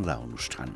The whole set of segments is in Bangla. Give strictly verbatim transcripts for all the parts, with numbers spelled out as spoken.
বাংলা অনুষ্ঠান।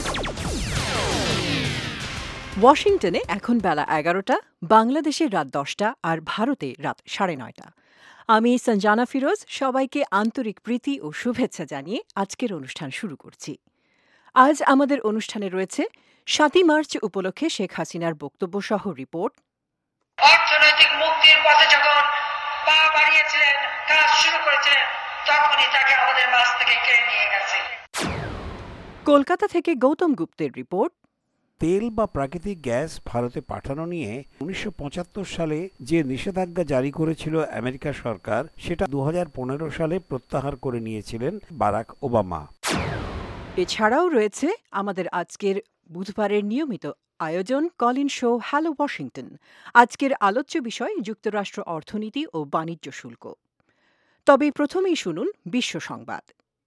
ওয়াশিংটনে এখন বেলা এগারোটা, বাংলাদেশে রাত দশটা আর ভারতে রাত সাড়ে নয়টা। আমি সঞ্জানা ফিরোজ সবাইকে আন্তরিক প্রীতি ও শুভেচ্ছা জানিয়ে আজকের অনুষ্ঠান শুরু করছি। আজ আমাদের অনুষ্ঠানে রয়েছে সাতই মার্চ উপলক্ষে শেখ হাসিনার বক্তব্য সহ রিপোর্ট, অর্থনৈতিক মুক্তির পথে যখন পা বাড়িয়েছিলেন, কাজ শুরু করেছিলেন, তখনই তাকে আমাদের মাঝ থেকে কেড়ে নিয়ে গেছে। কলকাতা থেকে গৌতম গুপ্তের রিপোর্ট, তেল বা প্রাকৃতিক গ্যাস ভারতে পাঠানো নিয়ে উনিশশো পঁচাত্তর সালে যে নিষেধাজ্ঞা জারি করেছিল আমেরিকা সরকার, সেটা দু হাজার পনেরো সালে প্রত্যাহার করে নিয়েছিলেন বারাক ওবামা। এছাড়াও রয়েছে আমাদের আজকের বুধবারের নিয়মিত আয়োজন কলিন শো হ্যালো ওয়াশিংটন। আজকের আলোচ্য বিষয় যুক্তরাষ্ট্র অর্থনীতি ও বাণিজ্য শুল্ক। তবে প্রথমেই শুনুন বিশ্ব সংবাদ।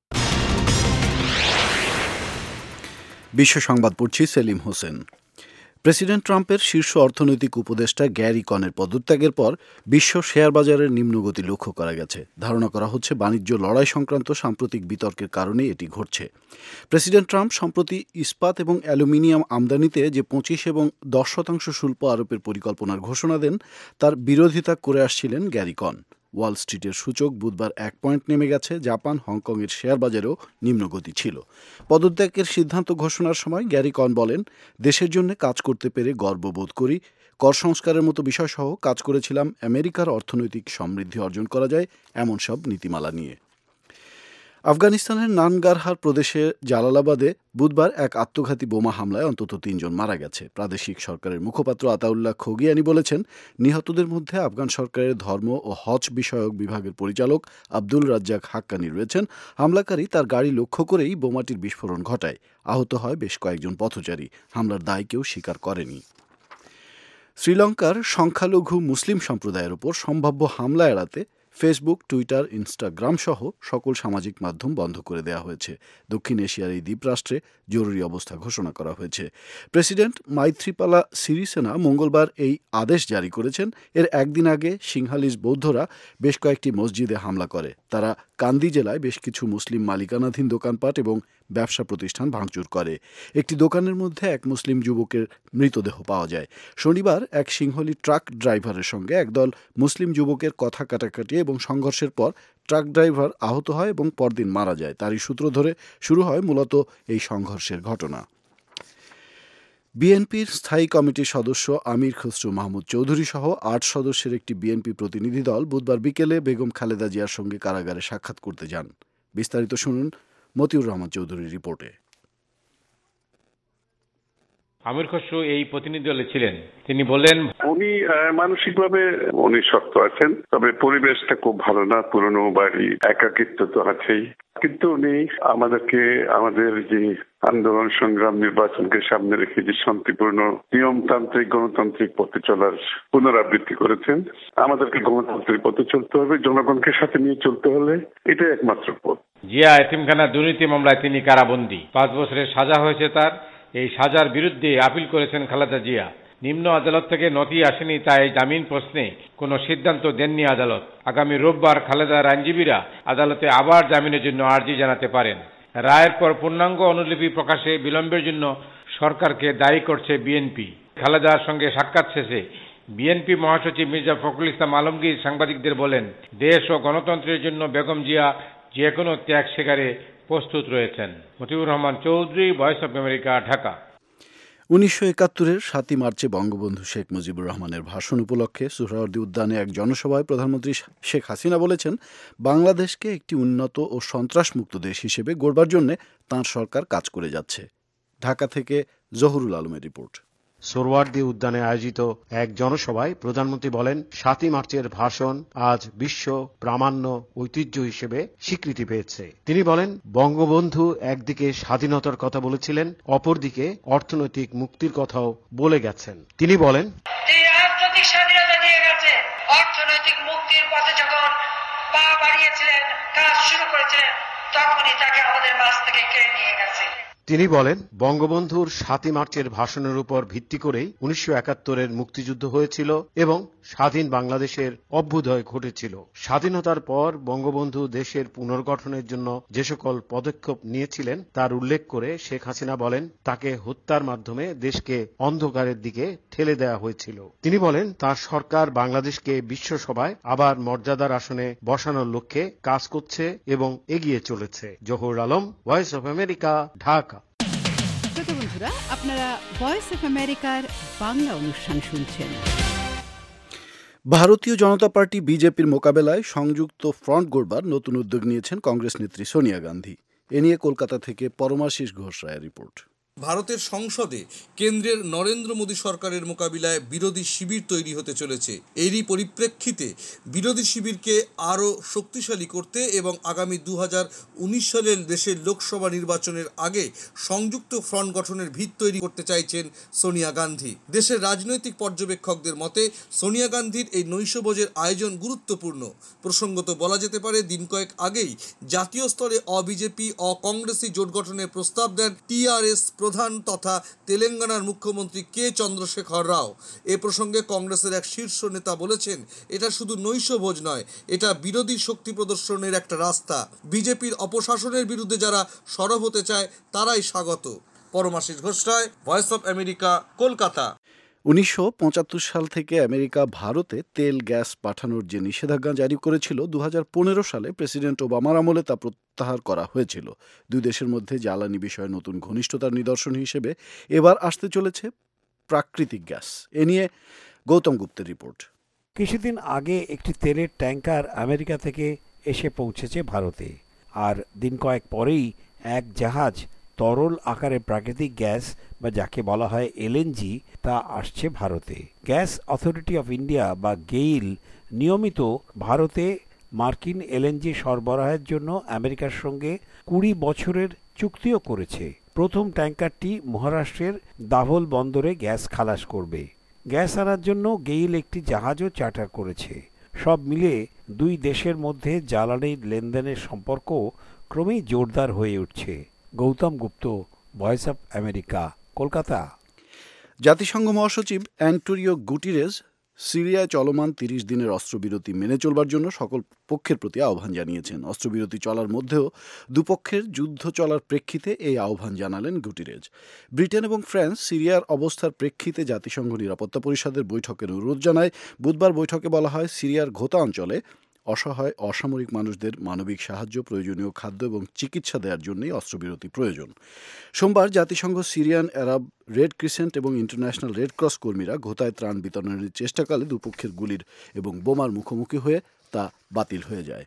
বিশ্ব সংবাদ পড়ছি সেলিম হোসেন। প্রেসিডেন্ট ট্রাম্পের শীর্ষ অর্থনৈতিক উপদেষ্টা গ্যারি কনের পদত্যাগের পর বিশ্ব শেয়ার বাজারের নিম্নগতি লক্ষ্য করা গেছে। ধারণা করা হচ্ছে বাণিজ্য লড়াই সংক্রান্ত সাম্প্রতিক বিতর্কের কারণেই এটি ঘটছে। প্রেসিডেন্ট ট্রাম্প সম্প্রতি ইস্পাত এবং অ্যালুমিনিয়াম আমদানিতে যে পঁচিশ এবং দশ শতাংশ শুল্ক আরোপের পরিকল্পনার ঘোষণা দেন, তার বিরোধিতা করে আসছিলেন গ্যারি কন। ওয়াল স্ট্রিটের সূচক বুধবার এক পয়েন্ট নেমে গেছে। জাপান, হংকংয়ের শেয়ার বাজারেও নিম্নগতি ছিল। পদত্যাগের সিদ্ধান্ত ঘোষণার সময় গ্যারি কন বলেন, দেশের জন্য কাজ করতে পেরে গর্ববোধ করি। কর সংস্কারের মতো বিষয়সহ কাজ করেছিলাম আমেরিকার অর্থনৈতিক সমৃদ্ধি অর্জন করা যায় এমন সব নীতিমালা নিয়ে। আফগানিস্তানের নানগারহার প্রদেশের জালালাবাদে বুধবার এক আত্মঘাতী বোমা হামলায় অন্তত তিনজন মারা গেছে। প্রাদেশিক সরকারের মুখপাত্র আতাউল্লাহ খোগিয়ানি বলেছেন, নিহতদের মধ্যে আফগান সরকারের ধর্ম ও হজ বিষয়ক বিভাগের পরিচালক আব্দুল রাজ্জাক হাক্কানি রয়েছেন। হামলাকারী তার গাড়ি লক্ষ্য করেই বোমাটির বিস্ফোরণ ঘটায়। আহত হয় বেশ কয়েকজন পথচারী। হামলার দায় কেউ স্বীকার করেনি। শ্রীলঙ্কার সংখ্যালঘু মুসলিম সম্প্রদায়ের ওপর সম্ভাব্য হামলা এড়াতে ফেসবুক, টুইটার, ইনস্টাগ্রাম সহ সকল সামাজিক মাধ্যম বন্ধ করে দেওয়া হয়েছে। দক্ষিণ এশিয়ার এই দ্বীপরাষ্ট্রে জরুরি অবস্থা ঘোষণা করা হয়েছে। প্রেসিডেন্ট মাইথ্রিপালা সিরিসেনা মঙ্গলবার এই আদেশ জারি করেছেন। এর একদিন আগে সিংহালিজ বৌদ্ধরা বেশ কয়েকটি মসজিদে হামলা করে। তারা কান্দি জেলায় বেশ কিছু মুসলিম মালিকানাধীন দোকানপাট এবং ব্যবসা প্রতিষ্ঠান ভাঙচুর করে। একটি দোকানের মধ্যে এক মুসলিম যুবকের মৃতদেহ পাওয়া যায়। শনিবার এক সিংহলি ট্রাক ড্রাইভারের সঙ্গে একদল মুসলিম যুবকের কথা কাটাকাটি এবং সংঘর্ষের পর ট্রাক ড্রাইভার আহত হয় এবং পরদিন মারা যায়। তারই সূত্র ধরে শুরু হয় মূলত এই সংঘর্ষের ঘটনা। বিএনপির স্থায়ী কমিটির সদস্য আমির খসরু মাহমুদ চৌধুরী সহ আট সদস্যের একটি বিএনপি প্রতিনিধি দল বুধবার বিকেলে বেগম খালেদা জিয়ার সঙ্গে কারাগারে সাক্ষাৎ করতে যান। বিস্তারিত শুনুন মতিউর রহমান চৌধুরীর রিপোর্টে। আমির খসরু এই প্রতিনিধি দলে ছিলেন। তিনি বলেন, উনি মানসিকভাবে উনি শক্ত আছেন, তবে পরিবেশটা খুব ভালো না, পুরনো বাড়ি, একাকিত্ব তো আছেই। কিন্তু উনি আমাদেরকে আমাদের যে আন্দোলন সংগ্রাম নির্বাচনকে সামনে রেখে যে শান্তিপূর্ণ নিয়মতান্ত্রিক গণতান্ত্রিক পথে চলার পুনরাবৃত্তি করেছেন। আমাদেরকে গণতান্ত্রিক পথে চলতে হবে, জনগণকে সাথে নিয়ে চলতে হলে এটাই একমাত্র পথ। জিয়া এতিমখানা দুর্নীতি মামলায় তিনি কারাবন্দী। পাঁচ বছরের সাজা হয়েছে তার। এই সাজার বিরুদ্ধে আপিল করেছেন খালেদা জিয়া। নিম্ন আদালত থেকে নথি আসেনি, তাই জামিন প্রশ্নে কোনো সিদ্ধান্ত দেননি আদালত। আগামী রোববার খালেদার আইনজীবীরা আদালতে আবার জামিনের জন্য আর্জি জানাতে পারেন। রায়ের পর পূর্ণাঙ্গ অনুলিপি প্রকাশে বিলম্বের জন্য সরকারকে দায়ী করছে বিএনপি। খালেদার সঙ্গে সাক্ষাৎ শেষে বিএনপি মহাসচিব মির্জা ফখরুল ইসলাম আলমগীর সাংবাদিকদের বলেন, দেশ ও গণতন্ত্রের জন্য বেগম জিয়া যে কোনো ত্যাগ স্বীকারে প্রস্তুত রয়েছেন। Motiur Rahman Chowdhury, Voice of America, Dhaka. উনিশশো একাত্তরের সাতই মার্চে বঙ্গবন্ধু শেখ মুজিবুর রহমানের ভাষণ উপলক্ষে সোহরাওয়ার্দী উদ্যানে এক জনসভায় প্রধানমন্ত্রী শেখ হাসিনা বলেছেন, বাংলাদেশকে একটি উন্নত ও সন্ত্রাসমুক্ত দেশ হিসেবে গড়বার জন্য তাঁর সরকার কাজ করে যাচ্ছে। ঢাকা থেকে জহুরুল আলমের রিপোর্ট। সোহরাওয়ার্দী উদ্যানে আয়োজিত এক জনসভায় প্রধানমন্ত্রী বলেন, সাতই মার্চের ভাষণ আজ বিশ্ব প্রামাণ্য ঐতিহ্য হিসেবে স্বীকৃতি পেয়েছে। তিনি বলেন, বঙ্গবন্ধু একদিকে স্বাধীনতার কথা বলেছিলেন, অপরদিকে অর্থনৈতিক মুক্তির কথাও বলে গেছেন। তিনি বলেন, তিনি আন্তর্জাতিক স্বাধীনতা দিয়ে গেছে, অর্থনৈতিক মুক্তির পথে যখন পা বাড়িয়েছিলেন, কাজ শুরু করেছিলেন, তখনই তাকে আমাদের মাঝ থেকে কেড়ে নিয়ে গেছে। তিনি বলেন, বঙ্গবন্ধুর সাতই মার্চের ভাষণের উপর ভিত্তি করেই উনিশশো একাত্তরের মুক্তিযুদ্ধ হয়েছিল এবং স্বাধীন বাংলাদেশের অভ্যুদয় ঘটেছিল। স্বাধীনতার পর বঙ্গবন্ধু দেশের পুনর্গঠনের জন্য যে সকল পদক্ষেপ নিয়েছিলেন তার উল্লেখ করে শেখ হাসিনা বলেন, তাকে হত্যার মাধ্যমে দেশকে অন্ধকারের দিকে ঠেলে দেওয়া হয়েছিল। তিনি বলেন, তার সরকার বাংলাদেশকে বিশ্বসভায় আবার মর্যাদার আসনে বসানোর লক্ষ্যে কাজ করছে এবং এগিয়ে চলেছে। Zahur Alam, Voice of America, Dhaka. শ্রোতা বন্ধুরা, আপনারা ভয়েস অফ আমেরিকার বাংলা অনুষ্ঠান শুনছেন। ভারতীয় জনতা পার্টি বিজেপির মোকাবেলায় সংযুক্ত ফ্রন্ট গড়বার নতুন উদ্যোগ নিয়েছেন কংগ্রেস নেত্রী সোনিয়া গান্ধী। এ নিয়ে কলকাতা থেকে পরমাশিস ঘোষ রায়ের রিপোর্ট। ভারতের সংসদে কেন্দ্রের নরেন্দ্র মোদী সরকারের মোকাবিলায় বিরোধী শিবির তৈরি হতে চলেছে। এরই পরিপ্রেক্ষিতে বিরোধী শিবিরকে আরও শক্তিশালী করতে এবং আগামী দু হাজার উনিশ সালের দেশের লোকসভা নির্বাচনের আগে সংযুক্ত ফ্রন্ট গঠনের ভিত তৈরি করতে চাইছেন সোনিয়া গান্ধী। দেশের রাজনৈতিক পর্যবেক্ষকদের মতে সোনিয়া গান্ধীর এই নৈশভোজের আয়োজন গুরুত্বপূর্ণ। প্রসঙ্গত বলা যেতে পারে, দিন কয়েক আগেই জাতীয় স্তরে অবিজেপি অকংগ্রেসি জোট গঠনের প্রস্তাব দেন টিআরএস প্রধান তথা তেলেঙ্গানার মুখ্যমন্ত্রী কে চন্দ্রশেখর রাও। এ প্রসঙ্গে কংগ্রেসের এক শীর্ষ নেতা বলেছেন, এটা শুধু নৈশভোজ নয়, এটা বিরোধী শক্তি প্রদর্শনের একটা রাস্তা। বিজেপির অপশাসনের বিরুদ্ধে যারা সরব হতে চায় তারাই স্বাগত। Paramashis Ghosh Roy, Voice of America, Kolkata. উনিশশো পঁচাত্তর সাল থেকে আমেরিকা ভারতে তেল গ্যাস পাঠানোর যে নিষেধাজ্ঞা জারি করেছিল, দু হাজার পনেরো সালে প্রেসিডেন্ট ওবামার আমলে তা প্রত্যাহার করা হয়েছিল। দুই দেশের মধ্যে জ্বালানি বিষয়ে নতুন ঘনিষ্ঠতার নিদর্শন হিসেবে এবার আসতে চলেছে প্রাকৃতিক গ্যাস। এ নিয়ে গৌতম গুপ্তের রিপোর্ট। কিছুদিন আগে একটি তেলের ট্যাঙ্কার আমেরিকা থেকে এসে পৌঁছেছে ভারতে, আর দিন কয়েক পরেই এক জাহাজ তরল আকারে প্রাকৃতিক গ্যাস বা যাকে বলা হয় এলএনজি তা আসছে ভারতে। গ্যাস অথরিটি অফ ইন্ডিয়া বা গেইল নিয়মিত ভারতে মার্কিন এলএনজি সরবরাহের জন্য আমেরিকার সঙ্গে কুড়ি বছরের চুক্তিও করেছে। প্রথম ট্যাঙ্কারটি মহারাষ্ট্রের দাভোল বন্দরে গ্যাস খালাস করবে। গ্যাস আনার জন্য গেইল একটি জাহাজও চার্টার করেছে। সব মিলে দুই দেশের মধ্যে জ্বালানির লেনদেনের সম্পর্ক ক্রমেই জোরদার হয়ে উঠছে। Goutam Gupta, Voice of America, Kolkata. জাতিসংঘ মহাসচিব অ্যান্টোনিও গুটিরেস সিরিয়ায় চলমান তিরিশ দিনের অস্ত্রবিরতি মেনে চলবার জন্য সকল পক্ষের প্রতি আহ্বান জানিয়েছেন। অস্ত্রবিরতি চলার মধ্যেও দুপক্ষের যুদ্ধ চলার প্রেক্ষিতে এই আহ্বান জানালেন গুটিরেজ। ব্রিটেন এবং ফ্রান্স সিরিয়ার অবস্থার প্রেক্ষিতে জাতিসংঘ নিরাপত্তা পরিষদের বৈঠকের অনুরোধ জানায়। বুধবার বৈঠকে বলা হয়, সিরিয়ার ঘোতা অঞ্চলে অসহায় অসামরিক মানুষদের মানবিক সাহায্য, প্রয়োজনীয় খাদ্য এবং চিকিৎসা দেওয়ার জন্যই অস্ত্রবিরতি প্রয়োজন। সোমবার জাতিসংঘ সিরিয়ান আরব রেড ক্রিসেন্ট এবং ইন্টারন্যাশনাল রেড ক্রস কর্মীরা ঘোতায় ত্রাণ বিতরণের চেষ্টাকালে দুপক্ষের গুলির এবং বোমার মুখোমুখি হয়ে তা বাতিল হয়ে যায়।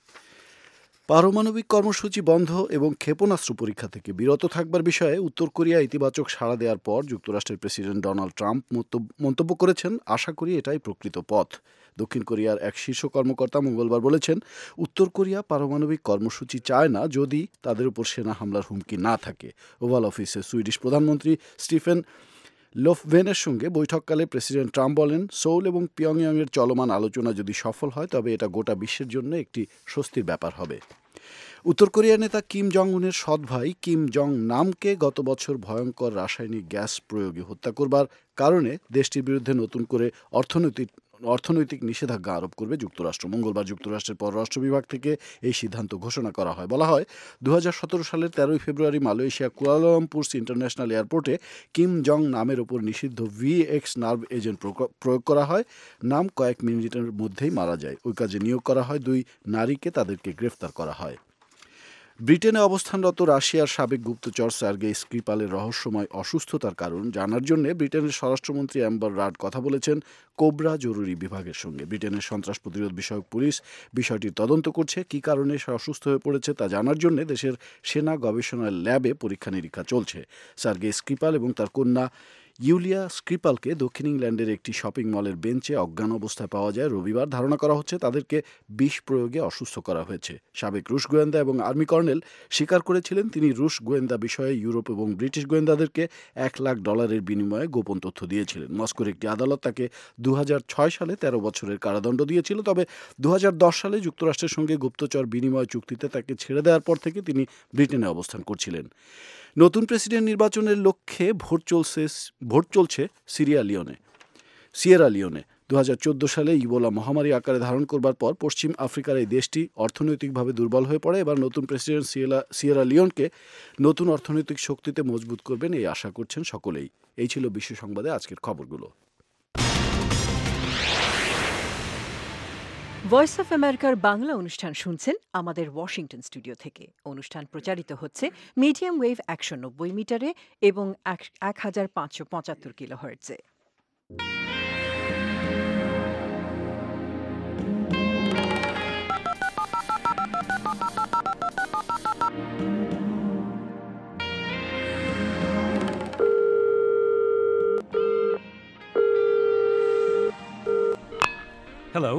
পারমাণবিক কর্মসূচি বন্ধ এবং ক্ষেপণাস্ত্র পরীক্ষা থেকে বিরত থাকবার বিষয়ে উত্তর কোরিয়া ইতিবাচক সাড়া দেওয়ার পর যুক্তরাষ্ট্রের প্রেসিডেন্ট ডোনাল্ড ট্রাম্প মন্তব্য করেছেন, আশা করি এটাই প্রকৃত পথ। দক্ষিণ কোরিয়ার এক শীর্ষ কর্মকর্তা মঙ্গলবার বলেছেন, উত্তর কোরিয়া পারমাণবিক কর্মসূচি চায় না যদি তাদের উপর সেনা হামলার হুমকি না থাকে। ওভাল অফিসে সুইডিশ প্রধানমন্ত্রী স্টিফেন লোফভেনের সঙ্গে বৈঠককালে প্রেসিডেন্ট ট্রাম্প বলেন, সৌল এবং পিয়ংইয়ংয়ের চলমান আলোচনা যদি সফল হয় তবে এটা গোটা বিশ্বের জন্য একটি স্বস্তির ব্যাপার হবে। উত্তর কোরিয়ার নেতা কিম জং উনের সৎ ভাই কিম জং নামকে গত বছর ভয়ঙ্কর রাসায়নিক গ্যাস প্রয়োগে হত্যা করবার কারণে দেশটির বিরুদ্ধে নতুন করে অর্থনৈতিক অর্থনৈতিক নিষেধাজ্ঞা আরোপ করবে যুক্তরাষ্ট্র। মঙ্গলবার যুক্তরাষ্ট্রের পররাষ্ট্র বিভাগ থেকে এই সিদ্ধান্ত ঘোষণা করা হয়। বলা হয়, দু হাজার সতেরো সালের তেরোই ফেব্রুয়ারি মালয়েশিয়া কুয়ালালামপুর ইন্টারন্যাশনাল এয়ারপোর্টে কিম জং নামের ওপর নিষিদ্ধ ভি এক্স নার্ভ এজেন্ট প্রয়োগ করা হয়। নাম কয়েক মিনিটের মধ্যেই মারা যায়। ওই কাজে নিয়োগ করা হয় দুই নারীকে, তাদেরকে গ্রেফতার করা হয়। ব্রিটেনে অবস্থানরত রাশিয়ার সাবেক গুপ্তচর সার্গেই স্ক্রিপালের রহস্যময় অসুস্থতার কারণ জানার জন্য ব্রিটেনের স্বরাষ্ট্রমন্ত্রী অ্যাম্বার রাড কথা বলেছেন কোবরা জরুরি বিভাগের সঙ্গে। ব্রিটেনের সন্ত্রাস প্রতিরোধ বিষয়ক পুলিশ বিষয়টি তদন্ত করছে। কী কারণে সে অসুস্থ হয়ে পড়েছে তা জানার জন্য দেশের সেনা গবেষণা ল্যাবে পরীক্ষা নিরীক্ষা চলছে। সার্গেই স্ক্রিপাল এবং তার কন্যা ইউলিয়া স্ক্রিপালকে দক্ষিণ ইংল্যান্ডের একটি শপিং মলের বেঞ্চে অজ্ঞান অবস্থায় পাওয়া যায় রবিবার। ধারণা করা হচ্ছে তাদেরকে বিষ প্রয়োগে অসুস্থ করা হয়েছে। সাবেক রুশ গোয়েন্দা এবং আর্মি কর্নেল স্বীকার করেছিলেন তিনি রুশ গোয়েন্দা বিষয়ে ইউরোপ এবং ব্রিটিশ গোয়েন্দাদেরকে এক লাখ ডলারের বিনিময়ে গোপন তথ্য দিয়েছিলেন। মস্কোর একটি আদালত তাকে দু হাজার ছয় সালে তেরো বছরের কারাদণ্ড দিয়েছিল। তবে দু হাজার দশ সালে যুক্তরাষ্ট্রের সঙ্গে গুপ্তচর বিনিময় চুক্তিতে তাকে ছেড়ে দেওয়ার পর থেকে তিনি ব্রিটেনে অবস্থান করছিলেন। নতুন প্রেসিডেন্ট নির্বাচনের লক্ষ্যে ভোট চলছে ভোট চলছে সিরিয়া লিওনে সিয়েরা লিওনে দু হাজার চোদ্দ সালে ইবোলা মহামারী আকারে ধারণ করবার পর পশ্চিম আফ্রিকার এই দেশটি অর্থনৈতিকভাবে দুর্বল হয়ে পড়ে। এবার নতুন প্রেসিডেন্ট সিয়েরা সিয়েরা লিওনকে নতুন অর্থনৈতিক শক্তিতে মজবুত করবেন এই আশা করছেন সকলেই। এই ছিল বিশ্ব সংবাদে আজকের খবরগুলো। ভয়েস অফ আমেরিকার বাংলা অনুষ্ঠান শুনছেন আমাদের ওয়াশিংটন স্টুডিও থেকে। অনুষ্ঠান প্রচারিত হচ্ছে মিডিয়াম ওয়েভ একশো নব্বই মিটারে এবং এক হাজার পাঁচশো পঁচাত্তর কিলো হার্টজে। হ্যালো,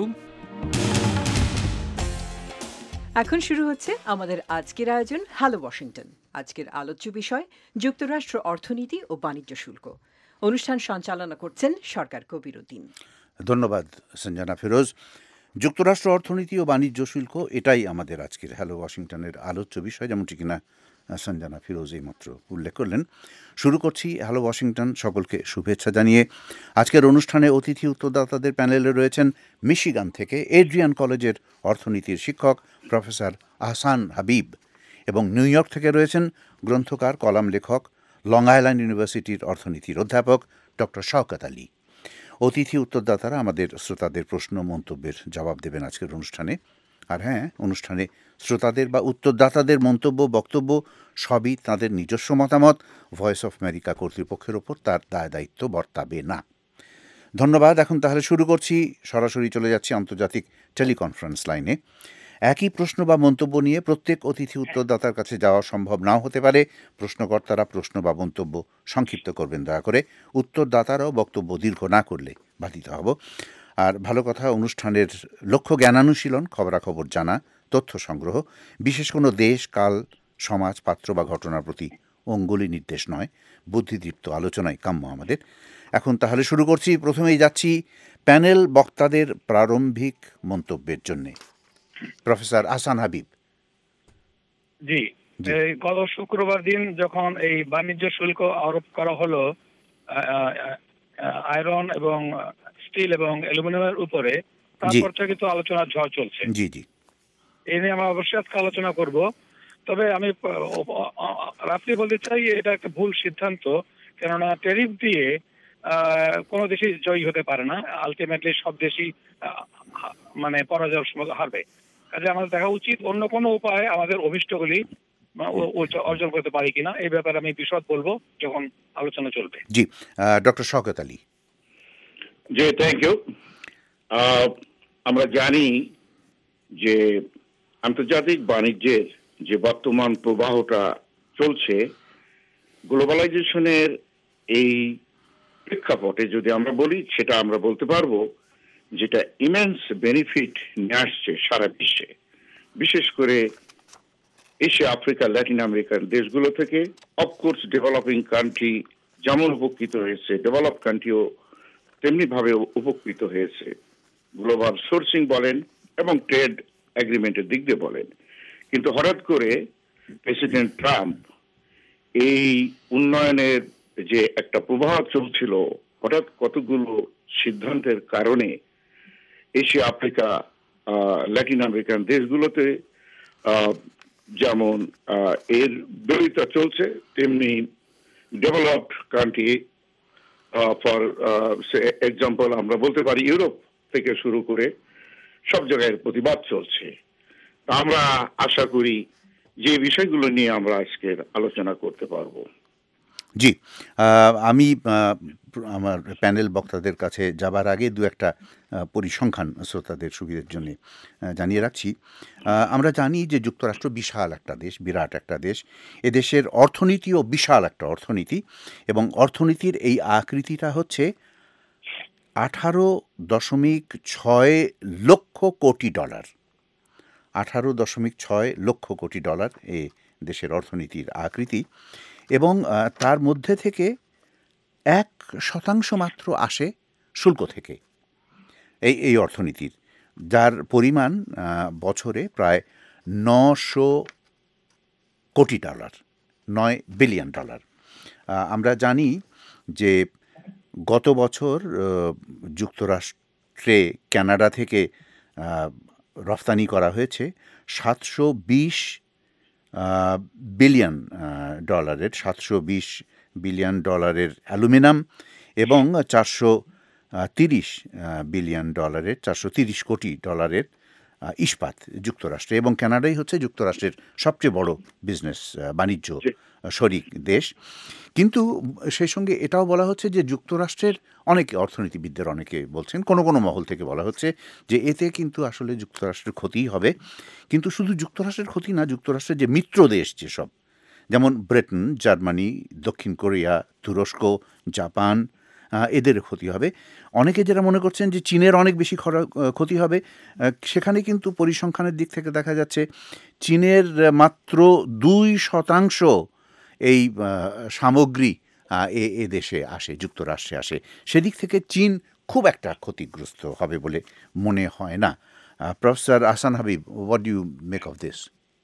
এখন শুরু হচ্ছে আমাদের আজকের আয়োজন হ্যালো ওয়াশিংটন। আজকের আলোচ্য বিষয় যুক্তরাষ্ট্র অর্থনীতি ও বাণিজ্য শুল্ক। অনুষ্ঠান সঞ্চালনা করছেন সরকার কবির উদ্দিন। ধন্যবাদ সঞ্জনা ফিরোজ। যুক্তরাষ্ট্র অর্থনীতি ও বাণিজ্য শুল্ক, এটাই আমাদের আজকের হ্যালো ওয়াশিংটনের আলোচ্য বিষয়, যেমনটি কিনা সঞ্জনা ফিরোজ এইমাত্র উল্লেখ করলেন। শুরু করছি হ্যালো ওয়াশিংটন। সকলকে শুভেচ্ছা জানিয়ে আজকের অনুষ্ঠানে অতিথি উত্তরদাতাদের প্যানেলে রয়েছেন মিশিগান থেকে এড্রিয়ান কলেজের অর্থনীতির শিক্ষক প্রফেসর আহসান হাবিব, এবং নিউ ইয়র্ক থেকে রয়েছেন গ্রন্থকার, কলাম লেখক, লং আইল্যান্ড ইউনিভার্সিটির অর্থনীতির অধ্যাপক ডক্টর শওকত আলী। অতিথি উত্তরদাতারা আমাদের শ্রোতাদের প্রশ্ন মন্তব্যের জবাব দেবেন আজকের অনুষ্ঠানে। আর হ্যাঁ, অনুষ্ঠানে শ্রোতাদের বা উত্তরদাতাদের মন্তব্য, বক্তব্য সবই তাদের নিজস্ব মতামত। ভয়েস অফ আমেরিকা কর্তৃপক্ষের ওপর তার দায় দায়িত্ব বর্তাবে না। ধন্যবাদ। এখন তাহলে শুরু করছি। সরাসরি চলে যাচ্ছি আন্তর্জাতিক টেলিকনফারেন্স লাইনে। একই প্রশ্ন বা মন্তব্য নিয়ে প্রত্যেক অতিথি উত্তরদাতার কাছে যাওয়া সম্ভব নাও হতে পারে। প্রশ্নকর্তারা প্রশ্ন বা মন্তব্য সংক্ষিপ্ত করবেন দয়া করে। উত্তরদাতারাও বক্তব্য দীর্ঘ না করলে বাধিত হব। আর ভালো কথা, অনুষ্ঠানের লক্ষ্য জ্ঞানানুশীলন, খবরাখবর জানা, তথ্য সংগ্রহ, বিশেষ কোনো দেশ, কাল, সমাজ, পাত্র বা ঘটনার প্রতি অঙ্গুলি নির্দেশ নয়, বুদ্ধিদীপ্ত আলোচনায় কাম্য আমাদের। এখন তাহলে শুরু করছি। প্রথমেই যাচ্ছি প্যানেল বক্তাদের প্রারম্ভিক মন্তব্যের জন্যে। প্রফেসর আহসান হাবিব। জি, গত শুক্রবার দিন যখন এই বাণিজ্য শুল্ক আরোপ করা হলো আয়রন এবং স্টিল এবং অ্যালুমিনিয়ামের উপরে, তারপর থেকে তো আলোচনার ঝড় চলছে। জি জি এই নিয়ে আমরা অবশ্যই আজকে আলোচনা করব। তবে আমি রাত্রি বলতে চাই, এটা একটা ভুল সিদ্ধান্ত। কেননা ট্যারিফ দিয়ে কোনো দেশই জয়ী হতে পারে না। আলটিমেটলি সব দেশই মানে পরাজয়ের সময় হারবে। কাজে আমাদের দেখা উচিত অন্য কোনো উপায়ে আমাদের অভিষ্টগুলি অর্জন করতে পারি কিনা, এই ব্যাপারে আমি বিশদ বলবো যখন আলোচনা চলবে। জি, ডক্টর শওকত আলী। জি, থ্যাংক ইউ। আমরা জানি যে আন্তর্জাতিক বাণিজ্যের যে বর্তমান প্রবাহটা চলছে, গ্লোবালাইজেশনের এই প্রেক্ষাপটে যদি আমরা বলি, সেটা আমরা বলতে পারবো যেটা ইমেন্স বেনিফিট নিয়ে আসছে সারা বিশ্বে, বিশেষ করে এশিয়া, আফ্রিকা, ল্যাটিন আমেরিকান দেশগুলো থেকে। অফকোর্স ডেভেলপিং কান্ট্রি যেমন উপকৃত হয়েছে, ডেভেলপ কান্ট্রিও তেমনি ভাবে উপকৃত হয়েছে। গ্লোবাল সোর্সিং বলেন এবং ট্রেড এগ্রিমেন্টের দিক দিয়ে বলেন। কিন্তু হঠাৎ করে প্রেসিডেন্ট ট্রাম্প এই উন্নয়নের যে একটা প্রবাহ চলছিল, হঠাৎ কতগুলো সিদ্ধান্তের কারণে এশিয়া, আফ্রিকা, ল্যাটিন আমেরিকান দেশগুলোতে যেমন এর বিরোধিতা চলছে, তেমনি ডেভেলপড কান্ট্রি, ফর এক্সাম্পল আমরা বলতে পারি ইউরোপ থেকে শুরু করে সব জায়গায় প্রতিবাদ চলছে। আমরা আশা করি যে বিষয়গুলো নিয়ে আমরা আজকের আলোচনা করতে পারবো। জি, আমি আমার প্যানেল বক্তাদের কাছে যাবার আগে দু একটা পরিসংখ্যান শ্রোতাদের সুবিধার জন্য জানিয়ে রাখছি। আমরা জানি যে যুক্তরাষ্ট্র বিশাল একটা দেশ, বিরাট একটা দেশ। এদেশের অর্থনীতিও বিশাল একটা অর্থনীতি, এবং অর্থনীতির এই আকৃতিটা হচ্ছে আঠারো দশমিক ছয় লক্ষ কোটি ডলার। আঠারো দশমিক ছয় লক্ষ কোটি ডলার এ দেশের অর্থনীতির আকৃতি, এবং তার মধ্যে থেকে এক শতাংশ মাত্র আসে শুল্ক থেকে এই এই অর্থনীতির, যার পরিমাণ বছরে প্রায় নশো কোটি ডলার। নয় বিলিয়ন ডলার। আমরা জানি যে গত বছর যুক্তরাষ্ট্রে কানাডা থেকে রফতানি করা হয়েছে সাতশো বিশ বিলিয়ন ডলারের সাতশো বিশ বিলিয়ন ডলারের অ্যালুমিনিয়াম এবং চারশো তিরিশ বিলিয়ন ডলারের চারশো তিরিশ কোটি ডলারের ইস্পাত যুক্তরাষ্ট্রে, এবং কানাডাই হচ্ছে যুক্তরাষ্ট্রের সবচেয়ে বড় বিজনেস বাণিজ্য শরিক দেশ। কিন্তু সেই সঙ্গে এটাও বলা হচ্ছে যে যুক্তরাষ্ট্রের অনেকে অর্থনীতিবিদদের অনেকে বলছেন, কোনো কোনো মহল থেকে বলা হচ্ছে যে এতে কিন্তু আসলে যুক্তরাষ্ট্রের ক্ষতিই হবে। কিন্তু শুধু যুক্তরাষ্ট্রের ক্ষতি না, যুক্তরাষ্ট্রের যে মিত্র দেশ যেসব, যেমন ব্রিটেন, জার্মানি, দক্ষিণ কোরিয়া, তুরস্ক, জাপান, এদের ক্ষতি হবে। অনেকে যারা মনে করছেন যে চীনের অনেক বেশি ক্ষতি হবে, সেখানে কিন্তু পরিসংখ্যানের দিক থেকে দেখা যাচ্ছে চীনের মাত্র দুই শতাংশ এই সামগ্রী এ দেশে আসে, যুক্তরাষ্ট্রে আসে। সেদিক থেকে চীন খুব একটা ক্ষতিগ্রস্ত হবে বলে মনে হয় না। Professor Ahsan Habib, what do you make of this?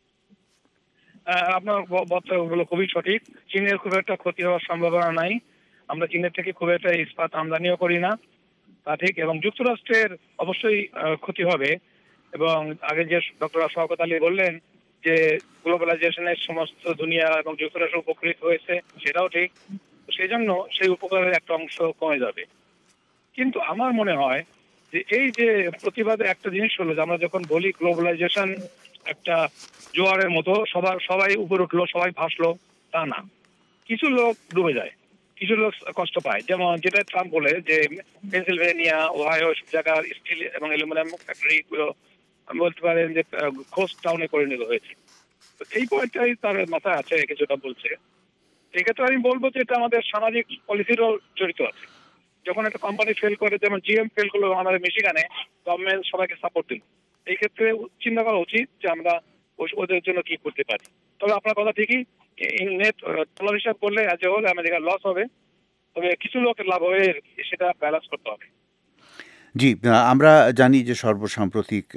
আপনার বক্তব্যগুলো খুবই সঠিক। চীনের খুব একটা ক্ষতি হওয়ার সম্ভাবনা নাই। আমরা চীনের থেকে খুব একটা ইস্পাত আমদানিও করি না, তা ঠিক। এবং যুক্তরাষ্ট্রের অবশ্যই ক্ষতি হবে। এবং আগে যে ডক্টর শওকত আলী বললেন যে গ্লোবালাইজেশনের সমস্ত দুনিয়া এবং যুক্তরাষ্ট্র উপকৃত হয়েছে, সেটাও ঠিক। সেই জন্য সেই উপকারের একটা অংশ কমে যাবে। কিন্তু আমার মনে হয় যে এই যে প্রতিবাদে একটা জিনিস হলো যে আমরা যখন বলি গ্লোবালাইজেশন একটা জোয়ারের মতো সবার সবাই উপরে উঠলো, সবাই ভাসলো, তা না। কিছু লোক ডুবে যায়, কিছু লোক কষ্ট পায়। যেমন যেটা ট্রাম্প বলে যে পেনসিলভেনিয়া, ওহাইও সব জায়গার স্টিল এবং অ্যালুমিনিয়াম ফ্যাক্টরি গুলো বলতে পারেন যে ঘোস্ট টাউনে পরিণত হয়েছে। তো এই পয়েন্টটাই তার মাথায় আছে, কিছুটা বলছে। এক্ষেত্রে আমি বলবো যে এটা আমাদের সামাজিক পলিসিরও জড়িত আছে। যখন একটা কোম্পানি ফেল করে, যেমন জিএম ফেল করলো আমাদের মিশিগানে, গভর্নমেন্ট সবাইকে সাপোর্ট দিল। এই ক্ষেত্রে চিন্তা করা উচিত যে আমরা ওদের জন্য কি করতে পারি। তবে আপনার কথা ঠিকই, নেট ডলার হিসাব করলে আজ হলে আমেরিকার লস হবে, তবে কিছু লোকের লাভ হবে, সেটা ব্যালেন্স করতে হবে। জি, আমরা জানি যে সর্বসাম্প্রতিক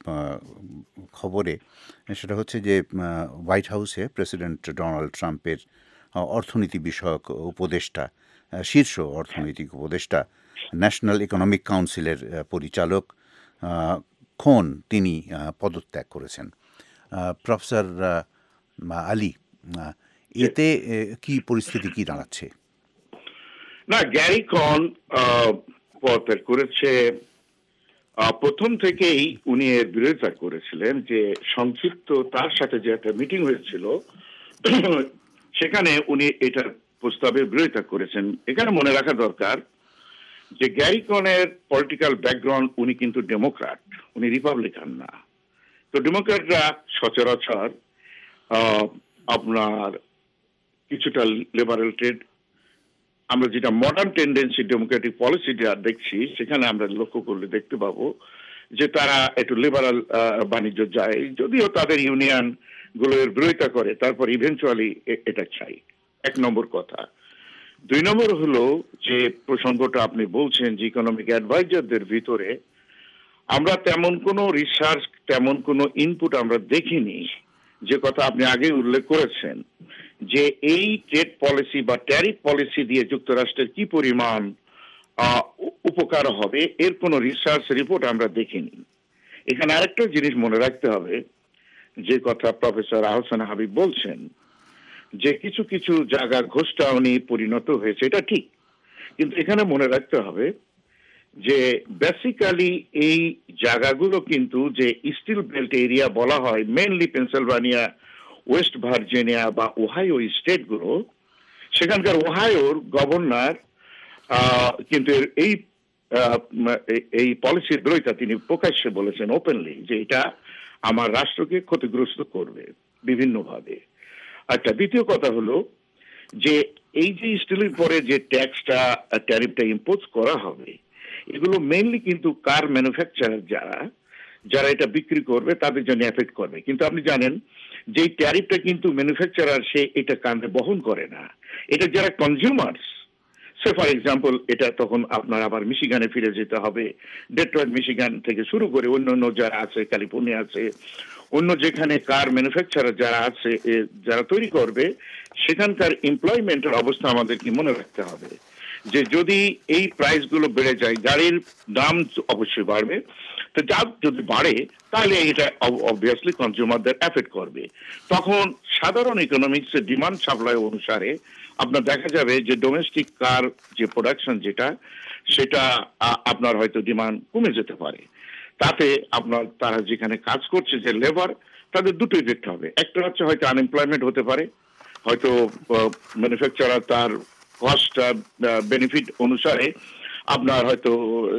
খবরে সেটা হচ্ছে যে হোয়াইট হাউসে প্রেসিডেন্ট ডোনাল্ড ট্রাম্পের অর্থনীতি বিষয়ক উপদেষ্টা, শীর্ষ অর্থনৈতিক উপদেষ্টা, ন্যাশনাল ইকোনমিক কাউন্সিলের পরিচালক খন, তিনি পদত্যাগ করেছেন। প্রফেসর আলী, এতে কি পরিস্থিতি কি দাঁড়াচ্ছে? না, গ্যারি কন পদত্যাগ করেছে। প্রথম থেকেই উনি এর বিরোধিতা করেছিলেন যে সংক্ষিপ্ত তার সাথে যে একটা মিটিং হয়েছিল সেখানে উনি এটার প্রস্তাবের বিরোধিতা করেছেন। এখানে মনে রাখা দরকার যে গ্যারি কনের পলিটিক্যাল ব্যাকগ্রাউন্ড, উনি কিন্তু ডেমোক্র্যাট, উনি রিপাবলিকান না। তো ডেমোক্র্যাটরা সচরাচর আপনার কিছুটা লিবারেল ট্রেড, আমরা যেটা মডার্ন টেন্ডেন্সি ডেমোক্রেটিক পলিসিটা দেখছি, সেখানে আমরা লক্ষ্য করলে দেখতে পাবো যে তারা একটু লিবারাল বাণিজ্য যায়, যদিও তাদের ইউনিয়ন গুলোর বিরোধিতা করে, তারপর ইভেন্চুয়ালি এটা চাই। এক নম্বর কথা। দুই নম্বর হলো যে প্রসঙ্গটা আপনি বলছেন যে ইকোনমিক অ্যাডভাইজারদের ভিতরে আমরা তেমন কোনো রিসার্চ, তেমন কোনো ইনপুট আমরা দেখিনি, যে কথা আপনি আগে উল্লেখ করেছেন যে এই ট্রেড পলিসি বা ট্যারিফ পলিসি দিয়ে যুক্তরাষ্ট্রের কি পরিমাণ উপকার হবে, এর কোনো রিসার্চ রিপোর্ট আমরা দেখিনি। এখানে আরেকটা জিনিস মনে রাখতে হবে, যে কথা প্রফেসর আহসান হাবিব বলছেন যে কিছু কিছু জায়গা ঘোস্ট টাউনে পরিণত হয়েছে, এটা ঠিক। কিন্তু এখানে মনে রাখতে হবে যে বেসিক্যালি এই জায়গাগুলো কিন্তু যে স্টিল বেল্ট এরিয়া বলা হয়, মেনলি পেনসিলভানিয়া, ওয়েস্ট ভার্জিনিয়া বা ওহাইও স্টেটগুলো, সেখানকার ওহাইওর গভর্নর কিন্তু এই এই পলিসির বিরোধিতা তিনি প্রকাশ্যে বলেছেন ওপেনলি, যে এটা আমার রাষ্ট্রকে ক্ষতিগ্রস্ত করবে বিভিন্নভাবে। আচ্ছা, দ্বিতীয় কথা হলো যে এই যে স্টিলের পরে যে ট্যাক্সটা, ট্যারিফটা ইম্পোজ করা হবে, এগুলো মেইনলি কিন্তু কার ম্যানুফ্যাকচারার যারা যারা এটা বিক্রি করবে তাদের জন্য এফেক্ট করবে। কিন্তু আপনি জানেন যে এই ট্যারিফটা কিন্তু ম্যানুফ্যাকচারার সে এটা কাঁধে বহন করে না, এটা যারা কনজিউমার্স সে ফর এক্সাম্পল এটা তখন আপনার আবার মিশিগানে ফিরে যেতে হবে, ডেট্রয়েট মিশিগান থেকে শুরু করে অন্য অন্য যারা আছে, ক্যালিফোর্নিয়া আছে, অন্য যেখানে কার ম্যানুফ্যাকচারার যারা আছে যারা তৈরি করবে, সেখানকার এমপ্লয়মেন্টের অবস্থা আমাদেরকে মনে রাখতে হবে যে যদি এই প্রাইসগুলো বেড়ে যায়, গাড়ির দাম অবশ্যই বাড়বে, তো যা যদি বাড়ে তাহলে এটা অবভিয়াসলি কনজিউমারদের এফেক্ট করবে। তখন সাধারণ ইকোনমিক্সের ডিমান্ড সাপ্লাই অনুসারে আপনার দেখা যাবে যে ডোমেস্টিক কার যে প্রোডাকশন যেটা, সেটা আপনার হয়তো ডিমান্ড কমে যেতে পারে। তাতে আপনার তারা যেখানে কাজ করছে যে লেবার, তাদের দুটো ইফেক্ট হবে। একটা হচ্ছে হয়তো আনএমপ্লয়মেন্ট হতে পারে, হয়তো ম্যানুফ্যাকচারার তার কস্ট বেনিফিট অনুসারে আপনার হয়তো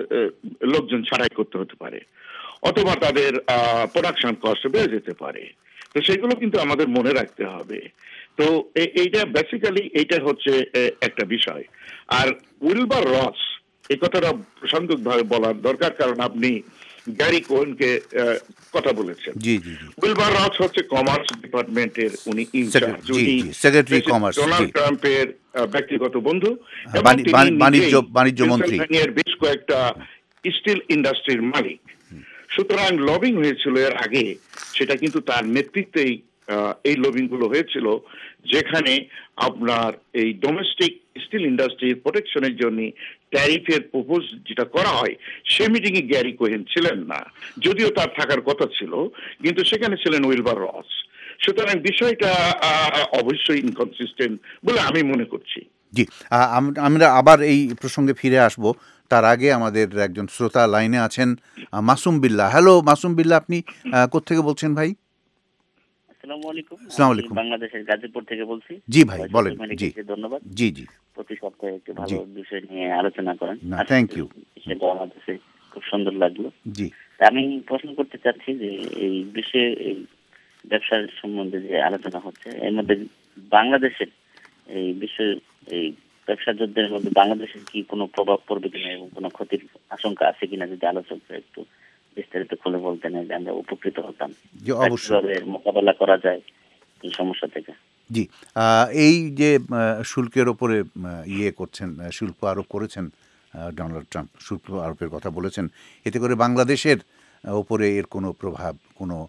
লোকজন ছাঁটাই করতে হতে পারে, অথবা তাদের প্রোডাকশন কস্ট বেড়ে যেতে পারে। তো সেগুলো কিন্তু আমাদের মনে রাখতে হবে। তো এইটা বেসিক্যালি এইটা হচ্ছে একটা বিষয়। আর উইলবার রস এই কথাটা প্রসঙ্গিকভাবে বলার দরকার, কারণ আপনি গ্যারি কোহেনকে কথা বলেছেন। জি জি উইলবার রস হচ্ছে কমার্স ডিপার্টমেন্টের উনি ইনচার্জ, উনি সেক্রেটারি কমার্স, ডোনাল্ড ট্রাম্পের ব্যক্তিগত বন্ধু, বাণিজ্য বাণিজ্য মন্ত্রী, বেশ কয়েকটা স্টিল ইন্ডাস্ট্রির মালিক। সুতরাং লবিং হয়েছিল এর আগে, সেটা কিন্তু তার নেতৃত্বেই এই লবিং গুলো হয়েছিল, যেখানে আপনার এই ডোমেস্টিক স্টিল ইন্ডাস্ট্রির প্রোটেকশনের জন্য ট্যারিফের প্রপোজ যেটা করা হয়, সে মিটিং এ গ্যারি কোহেন ছিলেন না, যদিও তার থাকার কথা ছিল, কিন্তু সেখানে ছিলেন উইলবার রস। সুতরাং বিষয়টা অবশ্যই ইনকনসিস্টেন্ট বলে আমি মনে করছি। জি, আমরা আবার এই প্রসঙ্গে ফিরে আসব। তার আগে আমাদের একজন শ্রোতা লাইনে আছেন, মাসুম বিল্লাহ। হ্যালো মাসুম বিল্লাহ, আপনি কোত্থেকে বলছেন ভাই? আসসালামু আলাইকুম। আসসালামু আলাইকুম। বাংলাদেশের গাজীপুর থেকে বলছি। জি ভাই বলেন। জি ধন্যবাদ। জি জি প্রতি সপ্তাহে একটু ভালো বিষয় নিয়ে আলোচনা করেন। না, থ্যাংক ইউ। সেটা আমাদের খুব সুন্দর লাগলো। জি, আমি প্রশ্ন করতে চাচ্ছি যে এই বিষয়ে এই ব্যবসার সম্বন্ধে যে আলোচনা হচ্ছে, এর মধ্যে বাংলাদেশের এই বিষয়ে এই ব্যবসা যুদ্ধের মধ্যে বাংলাদেশের কি কোনো প্রভাব পড়বে কিনা এবং কোনো ক্ষতির আশঙ্কা আছে কিনা, যদি আলোচনা একটু বিস্তারিত খুলে বলতেন, আমরা উপকৃত হতাম। কিভাবে মোকাবেলা করা যায় এই সমস্যা থেকে? জি, এই যে শুল্কের ওপরে ইয়ে করছেন, শুল্ক আরোপ করেছেন ডোনাল্ড ট্রাম্প, শুল্ক আরোপের কথা বলেছেন, এতে করে বাংলাদেশের ওপরে এর কোনো প্রভাব, কোনো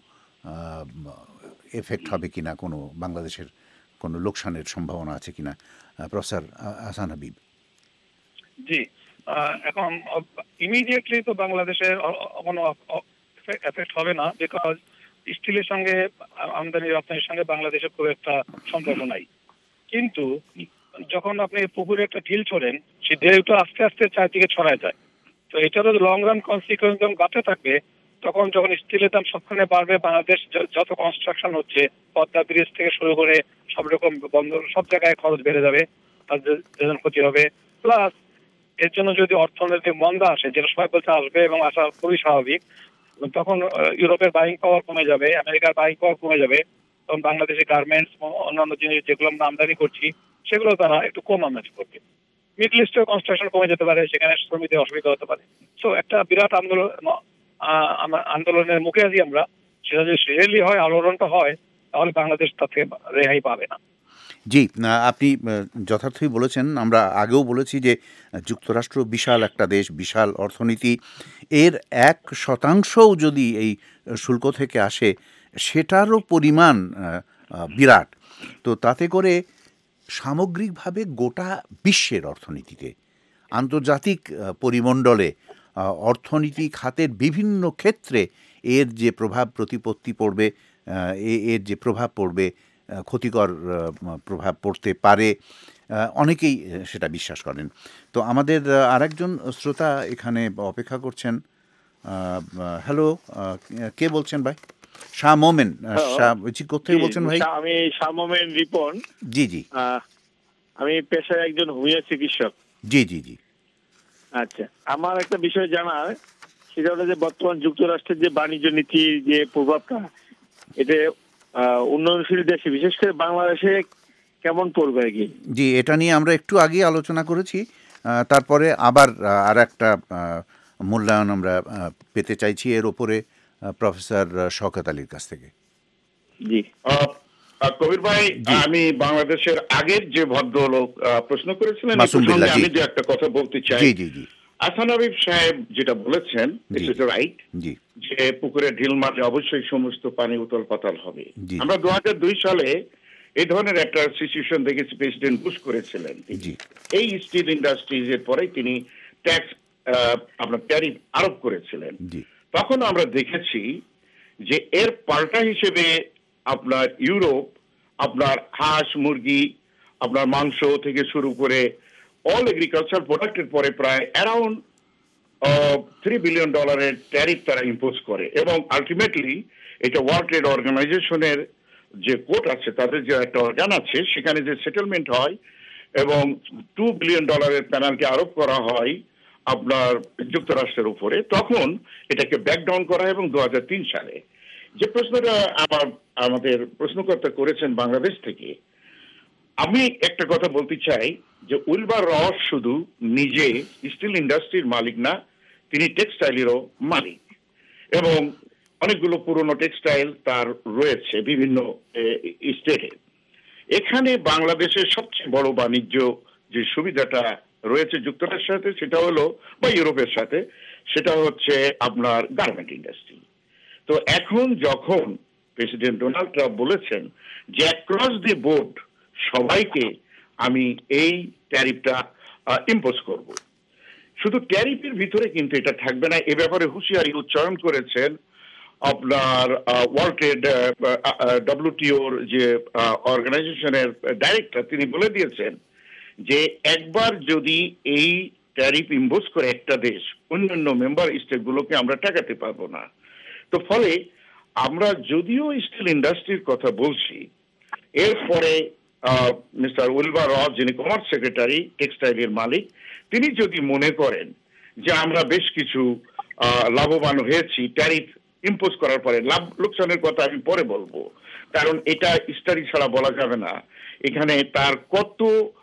এফেক্ট হবে কিনা, কোনো বাংলাদেশের কোনো লোকসানের সম্ভাবনা আছে কিনা? প্রফেসর আহসান হাবিব। জি, এখন ইমিডিয়েটলি তো বাংলাদেশের কোনো এফেক্ট হবে না, বিকজ স্টিলের সঙ্গে আমদানি রপ্তানির সঙ্গে বাংলাদেশের খুব একটা সম্পর্ক নাই। কিন্তু যখন আপনি পুকুরে একটা ঢিল ছোড়েন, সেই ঢেউটা আস্তে আস্তে চারদিকে ছড়ায় যায়। তো এটারও লং রান কনসিকুয়েন্স যখন বাড়তে থাকবে, তখন যখন স্টিলের দাম সবখানে বাড়বে, বাংলাদেশ যত কনস্ট্রাকশন হচ্ছে, পদ্মা ব্রিজ থেকে শুরু করে সব রকম বন্দর, সব জায়গায় খরচ বেড়ে যাবে, তাদের ক্ষতি হবে। প্লাস এর জন্য যদি অর্থনৈতিক মন্দা আসে, যেটা সবাই বলতে আসবে এবং আসা খুবই স্বাভাবিক, তখন ইউরোপের বাইং পাওয়ার কমে যাবে, আমেরিকার বাইং পাওয়ার কমে যাবে, তখন বাংলাদেশের গার্মেন্টস, অন্যান্য জিনিস যেগুলো আমরা আমদানি করছি, সেগুলো তারা একটু কম আমদানি করবে। মিডল ইস্টের কনস্ট্রাকশন কমে যেতে পারে, সেখানে শ্রমিকদের অসুবিধা হতে পারে। সো একটা বিরাট আন্দোলন আন্দোলনের মুখে আছি আমরা। সেটা যদি রিয়েলি হয়, আলোড়নটা হয়, তাহলে বাংলাদেশ তার থেকে রেহাই পাবে না। জি, আপনি যথার্থই বলেছেন। আমরা আগেও বলেছি যে যুক্তরাষ্ট্র বিশাল একটা দেশ, বিশাল অর্থনীতি, এর এক শতাংশও যদি এই শুল্ক থেকে আসে, সেটারও পরিমাণ বিরাট। তো তাতে করে সামগ্রিকভাবে গোটা বিশ্বের অর্থনীতিতে, আন্তর্জাতিক পরিমণ্ডলে অর্থনীতি খাতের বিভিন্ন ক্ষেত্রে এর যে প্রভাব প্রতিপত্তি পড়বে, এর যে প্রভাব পড়বে, ক্ষতিকর প্রভাব পড়তে পারে, অনেকেই সেটা বিশ্বাস করেন। তো আমাদের আরেকজন শ্রোতা এখানে অপেক্ষা করছেন। হ্যালো, কে বলছেন ভাই? শাহ মোমেন। শাহ কোথেকে বলছেন ভাই? আমি শাহ মোমেন রিপন। জি জি, আমি পেশায় একজন হোমিও চিকিৎসক। জি জি জি। আচ্ছা, আমার একটা বিষয় জানার, সেটা হলো যে বর্তমান যুক্তরাষ্ট্রের যে বাণিজ্য নীতির যে প্রভাবটা, এটা উন্নয়নশীল দেশে, বিশেষ করে বাংলাদেশে কেমন পড়বে আর কি? জি, এটা নিয়ে আমরা একটু আগে আলোচনা করেছি। তারপরে আবার আর একটা মূল্যায়ন আমরা পেতে চাইছি এর ওপরে প্রফেসর শওকত আলীর কাছ থেকে। জি, আহ, কবির ভাই, জি। আমি বাংলাদেশের আগের যে ভদ্রলোক আহ, প্রশ্ন করেছিলেন এই মাসুম বিল্লাহ, প্রসঙ্গে জি। আমি যে একটা কথা বলতে চাই। জি জি জি আসান হাবিব সাহেব যেটা বলেছেন জি ইটস রাইট, জি যে পুকুরে ঢিল মারলে অবশ্যই সমস্ত পানি উতল পাতাল হবে। জি আমরা দু হাজার দুই সালে এই ধরনের একটা সিচুয়েশন দেখেছি, প্রেসিডেন্ট বুশ করেছিলেন। জি এই স্টিল ইন্ডাস্ট্রিজ এর পরে তিনি ট্যাক্স আপনার ট্যারিফ আরোপ করেছিলেন। জি তখন আমরা দেখেছি যে এর পাল্টা হিসেবে আপনার ইউরোপ আপনার হাঁস মুরগি আপনার মাংস থেকে শুরু করে অল এগ্রিকালচার প্রোডাক্টের পরে প্রায় অ্যারাউন্ড থ্রি বিলিয়ন ডলারের ট্যারিফ তারা ইম্পোজ করে, এবং আলটিমেটলি এটা ওয়ার্ল্ড ট্রেড অর্গানাইজেশনের যে কোর্ট আছে, তাদের যে একটা অর্গান আছে, সেখানে যে সেটেলমেন্ট হয় এবং টু বিলিয়ন ডলারের পেনাল্টি আরোপ করা হয় আপনার যুক্তরাষ্ট্রের উপরে, তখন এটাকে ব্যাকডাউন করা হয়। এবং দু হাজার তিন সালে যে প্রশ্নটা আমার আমাদের প্রশ্নকর্তা করেছেন বাংলাদেশ থেকে, আমি একটা কথা বলতে চাই যে উইলবার রস শুধু নিজে স্টিল ইন্ডাস্ট্রির মালিক না, তিনি টেক্সটাইলেরও মালিক, এবং অনেকগুলো পুরনো টেক্সটাইল তার রয়েছে বিভিন্ন স্টেটে। এখানে বাংলাদেশের সবচেয়ে বড় বাণিজ্য যে সুবিধাটা রয়েছে যুক্তরাষ্ট্রের সাথে, সেটা হলো বা ইউরোপের সাথে, সেটা হচ্ছে আপনার গার্মেন্ট ইন্ডাস্ট্রি। তো এখন যখন প্রেসিডেন্ট ডোনাল্ড ট্রাম্প বলেছেন যে অ্যাক্রস দি বোর্ড সবাইকে আমি এই ট্যারিফটা ইম্পোজ করব, শুধু ট্যারিফের ভিতরে কিন্তু এটা থাকবে না, এ ব্যাপারে হুঁশিয়ারি উচ্চারণ করেছেন আপনার ওয়ার্ল্ড ট্রেড ডব্লিউটিওর যে অর্গানাইজেশনের ডাইরেক্টর। তিনি বলে দিয়েছেন যে একবার যদি এই ট্যারিফ ইম্পোজ করে একটা দেশ, অন্যান্য মেম্বার স্টেটগুলোকে আমরা ঠেকাতে পারবো না। তো ফলে আমরা যদিও স্টিল ইন্ডাস্ট্রির কথা বলছি, এরপরে মিস্টার উইলবার রস, যিনি কমার্স সেক্রেটারি, টেক্সটাইলের মালিক, তিনি যদি মনে করেন যে আমরা বেশ কিছু লাভবান হয়েছি ট্যারিফ ইম্পোজ করার পরে, লাভ লোকসানের কথা আমি পরে বলবো, কারণ এটা স্টাডি ছাড়া বলা যাবে না। এখানে তার কত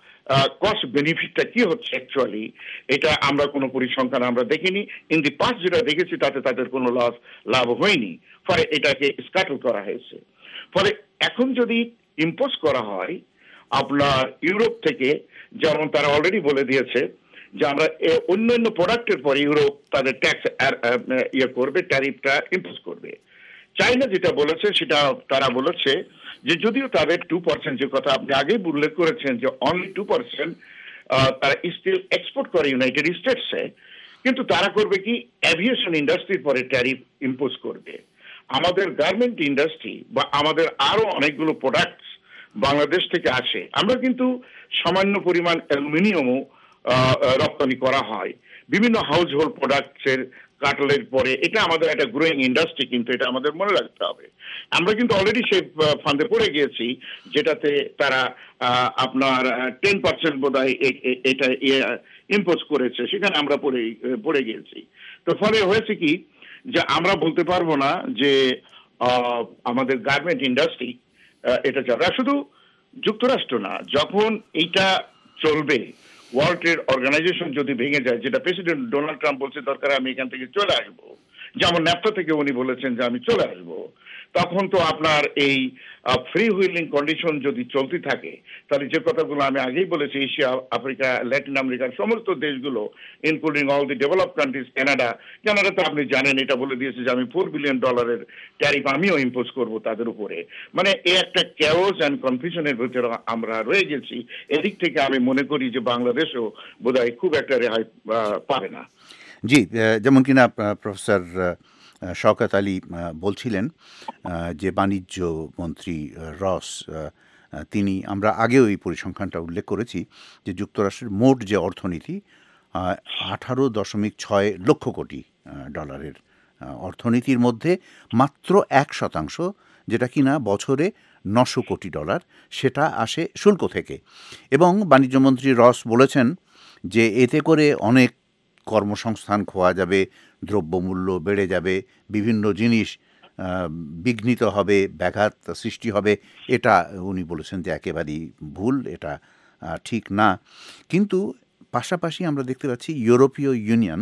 কস্ট বেনিফিটটা কি হচ্ছে অ্যাকচুয়ালি, এটা আমরা কোনো পরিসংখ্যান আমরা দেখিনি। ইন দি পাস্ট যেটা দেখেছি তাতে তাদের কোনো লস লাভ হয়নি, ফলে এটাকে স্ক্যাটল করা হয়েছে। ফলে এখন যদি ইম্পোজ করা হয় আপনার ইউরোপ থেকে, যেমন তারা অলরেডি বলে দিয়েছে যে আমরা অন্যান্য প্রোডাক্টের পরে ইউরোপ তাদের ট্যাক্স ইয়ে করবে, ট্যারিফটা ইম্পোজ করবে। চাইনা যেটা বলেছে সেটা তারা বলেছে যে যদিও তাদের টু পার্সেন্ট, যে কথা আপনি আগেই উল্লেখ করেছেন যে অনলি টু পার্সেন্ট তারা স্টিল এক্সপোর্ট করে ইউনাইটেড স্টেটসে, কিন্তু তারা করবে কি অ্যাভিয়েশন ইন্ডাস্ট্রির পরে ট্যারিফ ইম্পোজ করবে। আমাদের গার্মেন্ট ইন্ডাস্ট্রি বা আমাদের আরো অনেকগুলো প্রোডাক্টস বাংলাদেশ থেকে আসে, আমরা কিন্তু সামান্য পরিমাণ অ্যালুমিনিয়ামও রপ্তানি করা হয়, বিভিন্ন হাউস হোল্ড প্রোডাক্টসের কাটলের পরে। এটা আমাদের একটা গ্রোয়িং ইন্ডাস্ট্রি, কিন্তু এটা আমাদের মনে রাখতে হবে। আমরা কিন্তু অলরেডি সেই ফান্ডে পড়ে গিয়েছি, যেটাতে তারা আপনার টেন পার্সেন্ট বোধ হয় এটা ইম্পোজ করেছে, সেখানে আমরা পড়ে পড়ে গিয়েছি। তো ফলে হয়েছে কি যে আমরা বলতে পারবো না যে আমাদের গার্মেন্ট ইন্ডাস্ট্রি এটা যাবে। শুধু যুক্তরাষ্ট্র না, যখন এইটা চলবে, ওয়ার্ল্ড ট্রেড অর্গানাইজেশন যদি ভেঙে যায়, যেটা প্রেসিডেন্ট ডোনাল্ড ট্রাম্প বলছে দরকার আমি এখান থেকে চলে আসবো, যেমন ন্যাফটা থেকে উনি বলেছেন যে আমি চলে আসবো, তখন তো আপনার এই ফ্রি হুইলিং কন্ডিশন যদি চলতে থাকে, তাহলে যে কথাগুলো আমি আগেই বলেছি, এশিয়া, আফ্রিকা, ল্যাটিন আমেরিকার সমস্ত দেশগুলো including all the develop countries, Canada, Canada তো আপনি জানেন এটা বলে দিয়েছে যে আমি ফোর বিলিয়ন ডলারের ট্যারিফ আমিও ইম্পোজ করব তাদের উপরে। মানে এই একটা ক্যাওস অ্যান্ড কনফিউশনের ভিতরে আমরা রয়ে গেছি। এদিক থেকে আমি মনে করি যে বাংলাদেশও বোধহয় খুব একটা রেহাই পাবে না। জি, যেমন কিনা প্রফেসর শওকত আলী বলছিলেন যে বাণিজ্য মন্ত্রী রস, তিনি, আমরা আগেও এই পরিসংখ্যানটা উল্লেখ করেছি যে যুক্তরাষ্ট্রের মোট যে অর্থনীতি আঠারো দশমিক ছয় লক্ষ কোটি ডলারের অর্থনীতির মধ্যে মাত্র এক শতাংশ, যেটা কিনা বছরে নশো কোটি ডলার, সেটা আসে শুল্ক থেকে। এবং বাণিজ্যমন্ত্রী রস বলেছেন যে এতে করে অনেক কর্মসংস্থান খোয়া যাবে, দ্রব্যমূল্য বেড়ে যাবে, বিভিন্ন জিনিস বিঘ্নিত হবে, ব্যাঘাত সৃষ্টি হবে। এটা উনি বলেছেন যে একেবারেই ভুল, এটা ঠিক না। কিন্তু পাশাপাশি আমরা দেখতে পাচ্ছি ইউরোপীয় ইউনিয়ন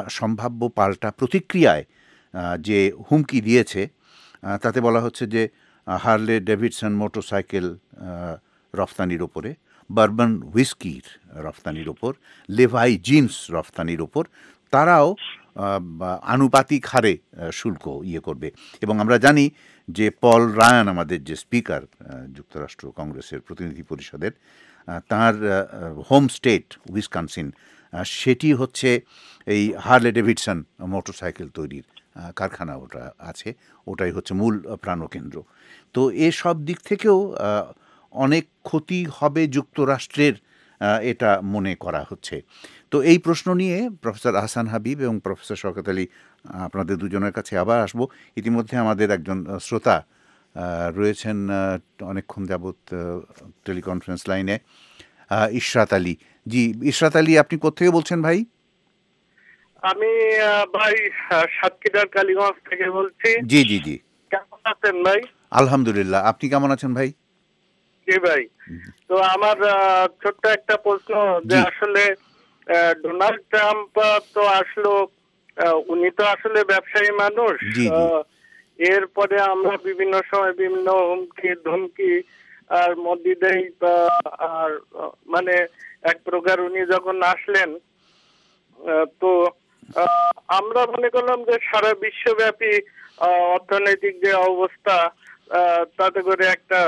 সম্ভাব্য পাল্টা প্রতিক্রিয়ায় যে হুমকি দিয়েছে, তাতে বলা হচ্ছে যে হার্লে ডেভিডসন মোটরসাইকেল রফতানির ওপরে, বারবান হুইস্কির রফতানির ওপর, লেভাই জিন্স রফতানির ওপর তারাও আনুপাতিক হারে শুল্ক ইয়ে করবে। এবং আমরা জানি যে পল রায়ান, আমাদের যে স্পিকার যুক্তরাষ্ট্র কংগ্রেসের প্রতিনিধি পরিষদের, তার হোম স্টেট উইসকনসিন, সেটি হচ্ছে এই হার্লে ডেভিডসন মোটরসাইকেল তৈরির কারখানা ওটা আছে, ওটাই হচ্ছে মূল প্রাণকেন্দ্র। তো এসব দিক থেকেও অনেক ক্ষতি হবে যুক্তরাষ্ট্রের, এটা মনে করা হচ্ছে। তো এই প্রশ্ন নিয়ে প্রফেসর আহসান হাবিব এবং প্রফেসর শওকত আলী, আপনাদের দুজনের কাছে আবার আসবো। ইতিমধ্যে আমাদের একজন শ্রোতা রয়েছেন অনেকক্ষণ যাবৎ টেলিকনফারেন্স লাইনে, ইশরাত আলী। জি ইশরাত আলী, আপনি কোথেকে বলছেন ভাই? আমি ভাই সাতক্ষীরার কালীগঞ্জ থেকে বলছি। জি জি জি, কেমন আছেন ভাই? আলহামদুলিল্লাহ, আপনি কেমন আছেন ভাই? জি ভাই, তো আমার ছোট্ট একটা প্রশ্ন, যে আসলে ডোনাল্ড ট্রাম্প তো আসলো, উনি তো আসলে ব্যবসায়ী মানুষ, এরপরে আমরা বিভিন্ন সময় বিভিন্ন হুমকি ধমকি আর মধ্যে দেই, আর মানে এক প্রকার উনি যখন আসলেন, তো আমরা মনে করলাম যে সারা বিশ্বব্যাপী অর্থনৈতিক যে অবস্থা, তাতে করে একটা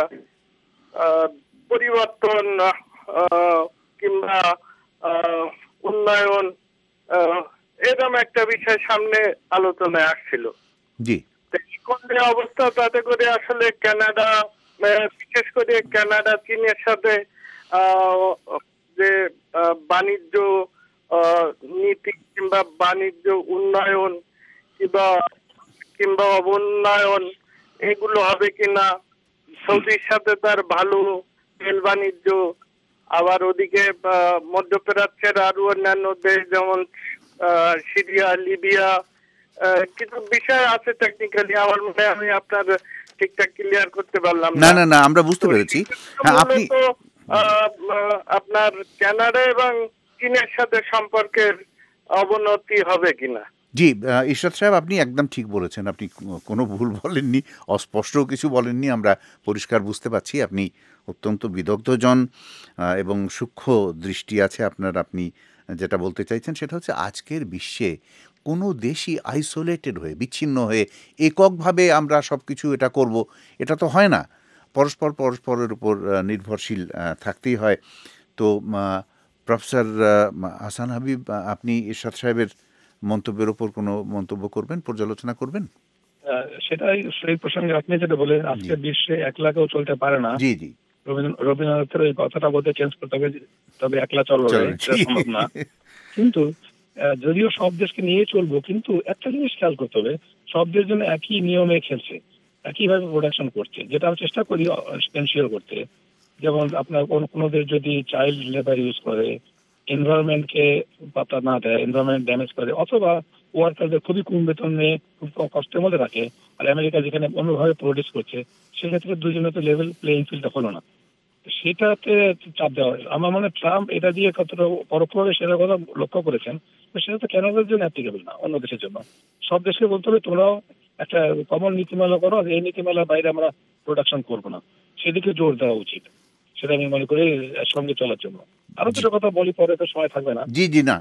পরিবর্তন কিংবা উন্নয়ন, এরকম একটা বিষয় সামনে আলোচনায় আসছিল। জি, কোন অবস্থা, তাতে করে আসলে কানাডা, বিশেষ করে কানাডা চীনের সাথে যে বাণিজ্য নীতি কিংবা বাণিজ্য উন্নয়ন কিংবা কিংবা অবন্নয়ন, এগুলো হবে কিনা, সৌদির সাথে তার ভালো তেল বাণিজ্য, আবার ওদিকে মধ্যপ্রাচ্যের আরো অন্যান্য দেশ যেমন সিরিয়া, লিবিয়া, কিছু বিষয় আছে টেকনিক্যালি, আমার মনে হয় আমি আপনার ঠিকঠাক ক্লিয়ার করতে পারলাম না। না না আমরা বুঝতে পেরেছি। হ্যাঁ, আপনি আপনার কানাডা এবং চীনের সাথে সম্পর্কের অবনতি হবে কিনা? জি ইশরাত সাহেব, আপনি একদম ঠিক বলেছেন, আপনি কোনো ভুল বলেননি, অস্পষ্ট কিছু বলেননি, আমরা পরিষ্কার বুঝতে পারছি। আপনি অত্যন্ত বিদগ্ধজন এবং সূক্ষ্ম দৃষ্টি আছে আপনার। আপনি যেটা বলতে চাইছেন সেটা হচ্ছে আজকের বিশ্বে কোনো দেশই আইসোলেটেড হয়ে, বিচ্ছিন্ন হয়ে এককভাবে আমরা সব কিছু এটা করব, এটা তো হয় না। পরস্পর পরস্পরের উপর নির্ভরশীল থাকতেই হয়। তো প্রফেসর হাসান হাবিব, আপনি ইরশাদ সাহেবের মন্তব্যের উপর কোনো মন্তব্য করবেন, পর্যালোচনা করবেন? সেটাই, সেই প্রসঙ্গে আপনি যেটা বলেন, আজকে বিশ্বে একলা কেউ চলতে পারে না। জি জি, রবীন্দ্রনাথের ওই কথাটা বলতে চেঞ্জ করতে হবে, তবে একলা চলবে সম্ভব না। কিন্তু যদিও সব দেশকে নিয়ে চলবো, কিন্তু একটা জিনিস খেয়াল করতে হবে, সব দেশ জন্য একই নিয়মে খেলছে, একইভাবে প্রোডাকশন করছে, যেটা আমি চেষ্টা করি এনশিওর করতে। যেমন আপনার কোন কোনো দেশ যদি চাইল্ড লেবার ইউজ করে, এনভায়রনমেন্টকে পাত্তা না দেয়, এনভায়রনমেন্ট ড্যামেজ করে, অথবা ওয়ার্কারদের খুবই কম বেতনে খুব কষ্টের মধ্যে রাখে, আর আমেরিকা যেখানে অন্যভাবে প্রডিউস করছে, সেক্ষেত্রে দুজনের তো লেভেল প্লেইং ফিল্ডটা হলো না। সেটাতে চাপ দেওয়া হয়। আমার মনে ট্রাম্প এটা দিয়ে কতটা পরোক্ষভাবে সেটা কথা লক্ষ্য করেছেন, সেটা তো কানাডার জন্য অ্যাপ্লিকেবল না, অন্য দেশের জন্য। সব দেশকে বলতে হবে তোমরাও একটা কমন নীতিমালা করো, এই নীতিমালার বাইরে আমরা প্রোডাকশন করবো না, সেদিকে জোর দেওয়া উচিত। সেটা আমি মনে করি সঙ্গে চলার জন্য। আরো দুটো কথা বলি, পরে তো সময় থাকবে না। জি জি না,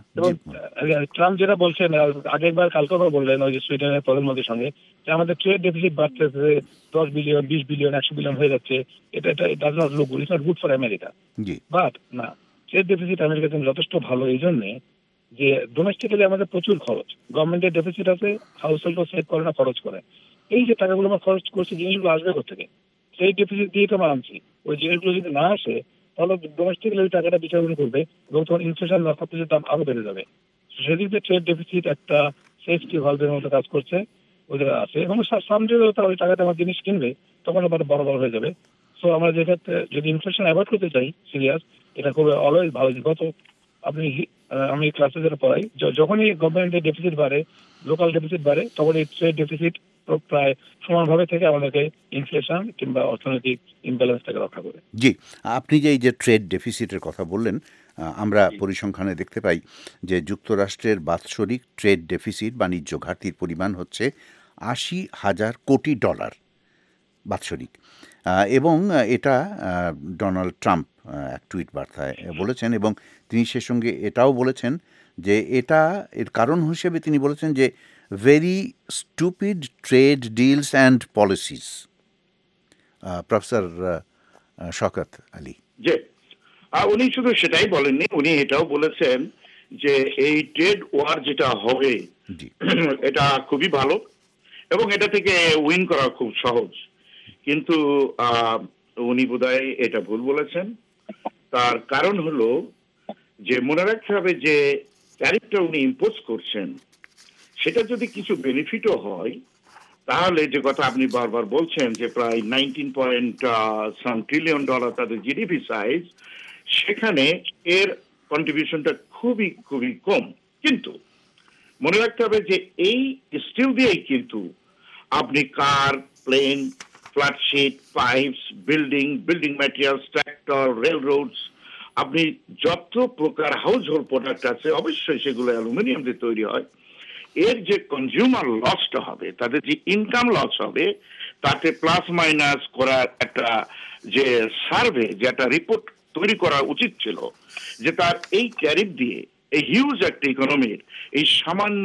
ট্রাম্প যেটা বলছেন, আগেরবার কালকে বললেন ওই যে সুইডেনের প্রধানমন্ত্রীর সঙ্গে, যে আমাদের ট্রেড ডেফিসিট বাড়তেছে, দশ বিলিয়ন বিশ বিলিয়ন একশো বিলিয়ন হয়ে যাচ্ছে, এটা এটা does not look good, it's not good for America. But না, ট্রেড ডেফিসিট আমেরিকার জন্য যথেষ্ট ভালো এই জন্যে যে ডোমেস্টিক্যালি আমাদের প্রচুর খরচ, গভর্নমেন্টের ডেফিসিট আছে, হাউস হোল্ডও সেভ করে না, খরচ করে। এই যে টাকাগুলো আমরা খরচ করছি, জিনিসগুলো আসবে কোথেকে? সেই ডেফিসিট দিয়ে তো আমরা আনছি। ওই জিনিসগুলো যদি না আসে, তাহলে ডোমেস্টিক্যালি ওই টাকাটা বিচারণ করবে এবং তখন ইনফ্লেশন বা সবকিছুর দাম আরো বেড়ে যাবে। সেদিক দিয়ে ট্রেড ডেফিসিট একটা সেফটি ভালভের মতো কাজ করছে, ওদের আছে। এবং সামনে ওই টাকাটা আমার জিনিস কিনবে, তখন আবার বড় বড় হয়ে যাবে। সো আমরা যে ক্ষেত্রে যদি ইনফ্লেশন অ্যাভয়েড করতে চাই সিরিয়াস, এটা খুব অলওয়েজ ভালো। গত আপনি আমি ক্লাসে যেটা পড়াই, যখনই গভর্নমেন্টের ডেফিসিট বাড়ে, লোকাল ডেফিসিট বাড়ে, তখন এই ট্রেড ডেফিসিট প্রায় সমানভাবে থেকে আমাদেরকে ইনফ্লেশন কিংবা অর্থনৈতিক ইমব্যালেন্সটাকে রক্ষা করে। জি, আপনি যে এই যে ট্রেড ডেফিসিটের কথা বললেন, আমরা পরিসংখ্যানে দেখতে পাই যে যুক্তরাষ্ট্রের বাৎসরিক ট্রেড ডেফিসিট, বাণিজ্য ঘাটতির পরিমাণ হচ্ছে আশি হাজার কোটি ডলার। বাৎসরিক। এবং এটা ডোনাল্ড ট্রাম্প এক টুইট বার্তায় বলেছেন, এবং তিনি সে সঙ্গে এটাও বলেছেন যে এটা এর কারণ হিসেবে তিনি বলেছেন যে very stupid trade deals and policies. Professor Shawkat Ali. যে উনি শুধু সেটাই বলেননি, উনি এটাও বলেছেন যে এই ট্রেড ওয়ার যেটা হবে এটা খুবই ভালো এবং এটা থেকে উইন করা খুব সহজ, কিন্তু উনি বোধহয় এটা ভুল বলেছেন। তার কারণ হলো যে মনে রাখতে হবে যে ট্যারিফটা উনি ইম্পোজ করছেন সেটা যদি কিছু বেনিফিটও হয় তাহলে যে কথা আপনি বারবার বলছেন যে প্রায় nineteen point some trillion dollar তাদের জিডিপি সাইজ, সেখানে এর কন্ট্রিবিউশনটা খুবই খুবই কম। কিন্তু মনে রাখতে হবে যে এই স্টিল দিয়েই কিন্তু আপনি car, plane, flat sheet, pipes, building, building materials, tractor, railroads, আপনি যত প্রকার হাউস হোল্ড প্রোডাক্ট আছে অবশ্যই সেগুলো অ্যালুমিনিয়াম দিয়ে তৈরি হয়। এর যে কনজিউমার লসটা হবে, তাদের যে ইনকাম লস হবে, তাতে প্লাস মাইনাস করার একটা যে সার্ভে, যে একটা রিপোর্ট তৈরি করা উচিত ছিল যে তার এই ট্যারিফ দিয়ে এই হিউজ একটা ইকোনমির এই সামান্য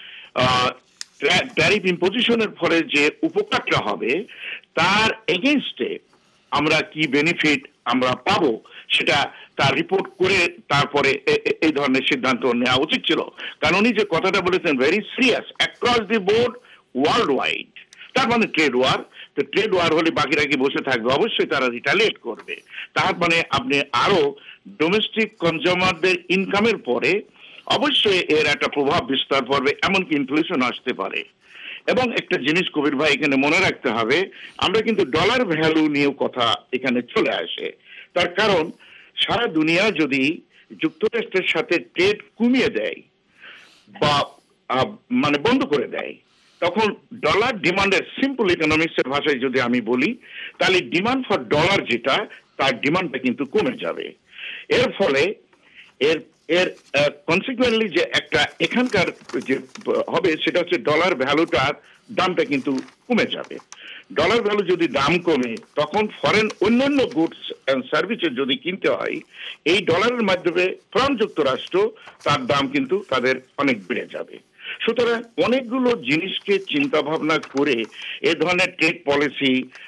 ট্যারিফ ইম্পোজিশনের ফলে যে উপকারটা হবে তার এগেইনস্টে আমরা কি বেনিফিট আমরা পাবো সেটা তার রিপোর্ট করে তারপরে এই ধরনের সিদ্ধান্ত নেওয়া উচিত ছিল। কারণ উনি যে কথাটা বলেছেন very serious across the board worldwide, তার মানে ট্রেড ওয়ার। তো ট্রেড ওয়ার হলে বাকিরা কি বসে থাকবে? অবশ্যই তারা রিটালিয়েট করবে। তার মানে আপনি আরো ডোমেস্টিক কনজিউমারদের ইনকামের পরে অবশ্যই এর একটা প্রভাব বিস্তার পড়বে, এমনকি ইনফ্লেশন আসতে পারে। এবং একটা জিনিস কবির ভাই এখানে মনে রাখতে হবে, আমরা কিন্তু ডলার ভ্যালু নিয়েও কথা এখানে চলে আসে। তার কারণ সারা দুনিয়া যদি যুক্তরাষ্ট্রের সাথে ট্রেড কমিয়ে দেয় বা মানে বন্ধ করে দেয়, তখন ডলার ডিমান্ডের সিম্পল ইকোনমিক্সের ভাষায় যদি আমি বলি, তাহলে ডিমান্ড ফর ডলার যেটা, তার ডিমান্ডটা কিন্তু কমে যাবে। এর ফলে এর এর কনসিকুয়েন্টলি যে একটা এখানকার যে হবে সেটা হচ্ছে ডলার ভ্যালুটার দামটা কিন্তু কমে যাবে। ডলার ভ্যালু যদি দাম কমে, তখন ফরেন অন্যান্য গুডস অ্যান্ড সার্ভিসেস যদি কিনতে হয় এই ডলারের মাধ্যমে ফ্রম যুক্তরাষ্ট্র, তার দাম কিন্তু তাদের অনেক বেড়ে যাবে। সুতরাং অনেকগুলো জিনিসকে চিন্তা ভাবনা করে এ ধরনের ট্রেড পলিসি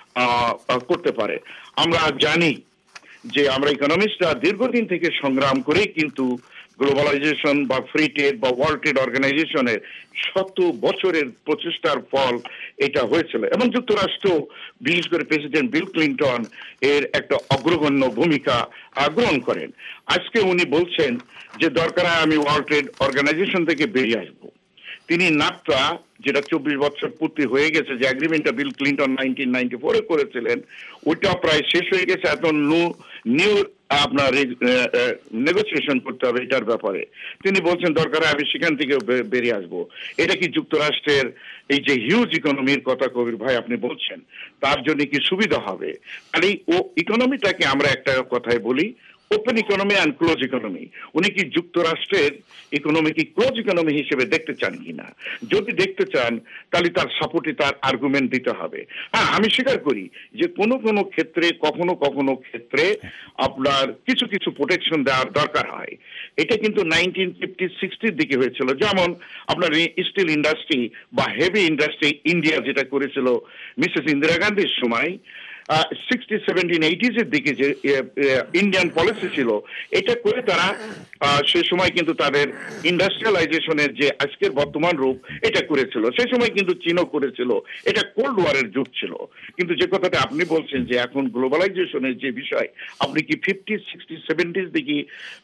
করতে পারে। আমরা জানি যে আমরা ইকোনমিস্টরা দীর্ঘদিন থেকে সংগ্রাম করেই কিন্তু গ্লোবালাইজেশন বা ফ্রি ট্রেড বা ওয়ার্ল্ড ট্রেড অর্গানাইজেশনের শত বছরের প্রচেষ্টার ফল এটা হয়েছিল এবং যুক্তরাষ্ট্র বিশেষ করে প্রেসিডেন্ট বিল ক্লিন্টন এর একটা অগ্রগণ্য ভূমিকা গ্রহণ করেন। আজকে উনি বলছেন যে দরকার আমি ওয়ার্ল্ড ট্রেড অর্গানাইজেশন থেকে বেরিয়ে আসবো। তিনি নাফটা যেটা চব্বিশ বছর পূর্তি হয়ে গেছে, যে এগ্রিমেন্টটা বিল ক্লিন্টন নাইনটিন নাইনটি ফোরে করেছিলেন, ওইটা প্রায় শেষ হয়ে গেছে। এখন নিউ আপনার নেগোসিয়েশন করতে হবে এটার ব্যাপারে। তিনি বলছেন দরকার আমি সেখান থেকে বেরিয়ে আসবো। এটা কি যুক্তরাষ্ট্রের এই যে হিউজ ইকোনমির কথা কবির ভাই আপনি বলছেন, তার জন্য কি সুবিধা হবে? আর এই ও ইকোনমিটাকে আমরা একটা কথায় বলি open economy and close economy. উনি কি যুক্তরাষ্ট্রের ইকোনমি কি ক্লোজ ইকোনমি হিসেবে দেখতে চান কিনা? যদি দেখতে চান তাহলে তার সাপোর্টে তার আর্গুমেন্ট দিতে হবে। হ্যাঁ, আমি স্বীকার করি যে কোনো কোনো ক্ষেত্রে কখনো কখনো ক্ষেত্রে আপনার কিছু কিছু প্রোটেকশন দেওয়ার দরকার হয়। এটা কিন্তু নাইনটিন ফিফটি সিক্সটির দিকে হয়েছিল, যেমন আপনার স্টিল ইন্ডাস্ট্রি বা হেভি ইন্ডাস্ট্রি ইন্ডিয়া যেটা করেছিল মিসেস ইন্দিরা গান্ধীর সময়, সিক্সটি সেভেন্টিন এইটিজ এর দিকে যে ইন্ডিয়ান পলিসি ছিল, এটা করে তারা সে সময় কিন্তু তাদের ইন্ডাস্ট্রিয়ালাইজেশনের যে আজকের বর্তমান রূপ এটা করেছিল। সেই সময় কিন্তু চীনও করেছিল, এটা কোল্ড ওয়ারের যুগ ছিল। কিন্তু যে কথাটা আপনি বলছেন যে এখন গ্লোবালাইজেশনের যে বিষয়, আপনি কি ফিফটি সিক্সটি সেভেন্টিজ দিকে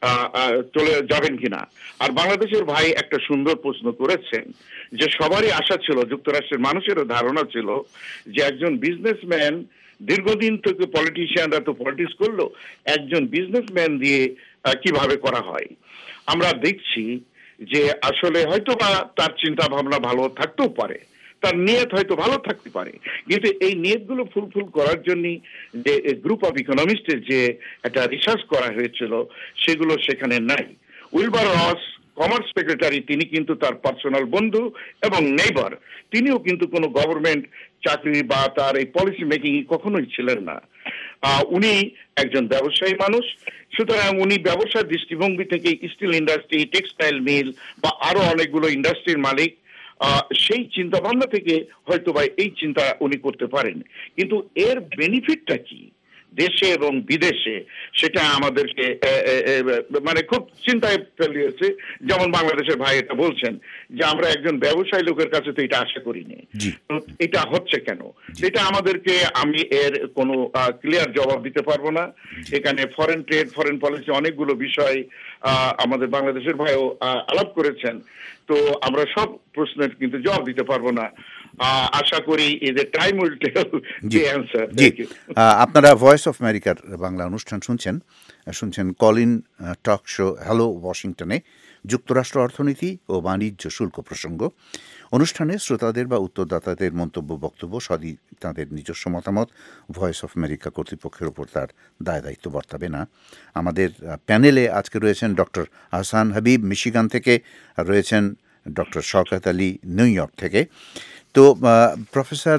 চলে যাবেন কিনা? আর বাংলাদেশের ভাই একটা সুন্দর প্রশ্ন করেছেন যে সবারই আশা ছিল, যুক্তরাষ্ট্রের মানুষেরও ধারণা ছিল যে একজন বিজনেসম্যান, দীর্ঘদিন থেকে পলিটিশিয়ানরা তো পলিটিক্স করলো, একজন বিজনেসম্যান দিয়ে কিভাবে করা হয়। আমরা দেখছি যে আসলে হয়তো বা তার চিন্তা ভাবনা ভালো থাকতেও পারে, তার নিয়ত হয়তো ভালো থাকতে পারে, কিন্তু এই নিয়তগুলো ফুলফিল করার জন্য যে গ্রুপ অফ ইকোনমিস্টের যে একটা রিসার্চ করা হয়েছিল সেগুলো সেখানে নাই। উইলবার রস কমার্স সেক্রেটারি, তিনি কিন্তু তার পার্সোনাল বন্ধু এবং নেইবার, তিনিও কিন্তু কোনো গভর্নমেন্ট চাকরি বা তার এই পলিসি মেকিং কখনোই ছিলেন না। উনি একজন ব্যবসায়ী মানুষ, সুতরাং উনি ব্যবসার দৃষ্টিভঙ্গি থেকে স্টিল ইন্ডাস্ট্রি, টেক্সটাইল মিল বা আরো অনেকগুলো ইন্ডাস্ট্রির মালিক, সেই চিন্তা ভাবনা থেকে হয়তো বা এই চিন্তা উনি করতে পারেন। কিন্তু এর বেনিফিটটা কি দেশে এবং বিদেশে, সেটা আমাদেরকে মানে খুব চিন্তায় ফেলিয়েছে। যেমন বাংলাদেশের ভাই এটা বলছেন যে আমরা একজন ব্যবসায়ী লোকের কাছে তো এটা আশা করিনি, এটা হচ্ছে কেন, এটা আমাদেরকে, আমি এর কোনো ক্লিয়ার জবাব দিতে পারবো না। এখানে ফরেন ট্রেড, ফরেন পলিসি অনেকগুলো বিষয় আমাদের বাংলাদেশের ভাইও আলাপ করেছেন, তো আমরা সব প্রশ্নের কিন্তু জবাব দিতে পারবো না। আশা করি যে time will tell the answer. জি, আপনারা ভয়েস অফ আমেরিকার বাংলা অনুষ্ঠান শুনছেন শুনছেন কলিন টক শো হ্যালো ওয়াশিংটনে যুক্তরাষ্ট্র অর্থনীতি ও বাণিজ্য শুল্ক প্রসঙ্গ। অনুষ্ঠানে শ্রোতাদের বা উত্তরদাতাদের মন্তব্য, বক্তব্য সবই তাঁদের নিজস্ব মতামত, ভয়েস অফ আমেরিকা কর্তৃপক্ষের ওপর তার দায় দায়িত্ব বর্তাবে না। আমাদের প্যানেলে আজকে রয়েছেন ডক্টর আহসান হাবিব মিশিগান থেকে, রয়েছেন doctor Shawkat Ali New York থেকে। তো প্রফেসর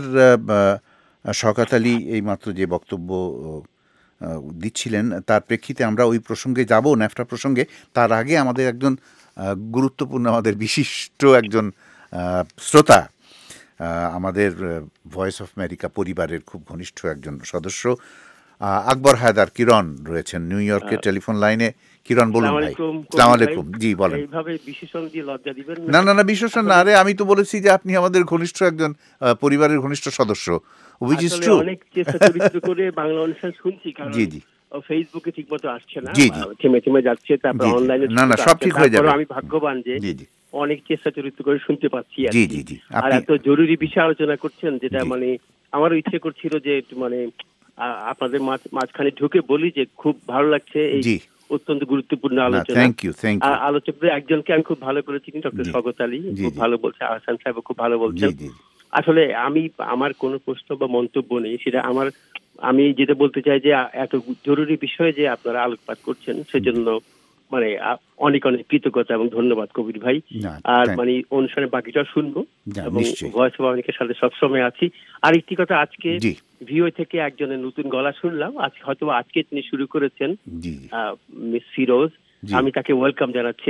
শওকত আলী এইমাত্র যে বক্তব্য দিচ্ছিলেন তার প্রেক্ষিতে আমরা ওই প্রসঙ্গে যাব, ন্যাফটা প্রসঙ্গে। তার আগে আমাদের একজন গুরুত্বপূর্ণ, আমাদের বিশিষ্ট একজন শ্রোতা, আমাদের ভয়েস অফ আমেরিকা পরিবারের খুব ঘনিষ্ঠ একজন সদস্য আকবর হায়দার কিরণ রয়েছেন নিউ ইয়র্কের টেলিফোন লাইনে। কিরণ বলুন ভাই। আসসালামু আলাইকুম। জি বলেন। এইভাবে বিশেষণ দিয়ে লজ্জা দিবেন না না না বিশেষণ না, আরে আমি তো বলেছি যে আপনি আমাদের ঘনিষ্ঠ একজন পরিবারের ঘনিষ্ঠ সদস্য, হুইচ ইজ ট্রু। অনেক চেষ্টা চরিত্র করে বাংলা অনুষ্ঠান শুনছি, কারণ জি জি ফেসবুকে ঠিকমতো আসছে না, জি জি থেমে থেমে যাচ্ছে, তারপর অনলাইনে না না সব ঠিক হয়ে যাবে। আমি ভাগ্যবান যে জি জি অনেক চেষ্টা চরিত্র করে শুনতে পাচ্ছি। জি জি জি আর এত জরুরি বিষয় আলোচনা করছেন, যেটা মানে আমারও ইচ্ছে করছিল যে মানে আপনাদের মাঝখানে ঢুকে বলি যে খুব ভালো লাগছে এই অত্যন্ত গুরুত্বপূর্ণ আলোচনা। Thank you thank you. আলোচকদের একজনকে আমি খুব ভালো করে চিনি, ডক্টর শওকত আলী, খুব ভালো বলছে, আহসান সাহেব খুব ভালো বলছেন। আসলে আমি, আমার কোনো প্রশ্ন বা মন্তব্য নেই, সেটা আমার, আমি যেটা বলতে চাই যে এত জরুরি বিষয়ে যে আপনারা আলোকপাত করছেন সেজন্য মানে অনেক অনেক কৃতজ্ঞতা এবং ধন্যবাদ কবির ভাই। আর মানে অনুষ্ঠানে বাকিটা শুনবো এবং ভয়েস অফ আমেরিকার সাথে সবসময় আছি। আর একটি কথা, আজকে ভিও থেকে একজনের নতুন গলা শুনলাম, আজকে হয়তো আজকে তিনি শুরু করেছেন, মিস ফিরোজ, আমি তাকে ওয়েলকাম জানাচ্ছি।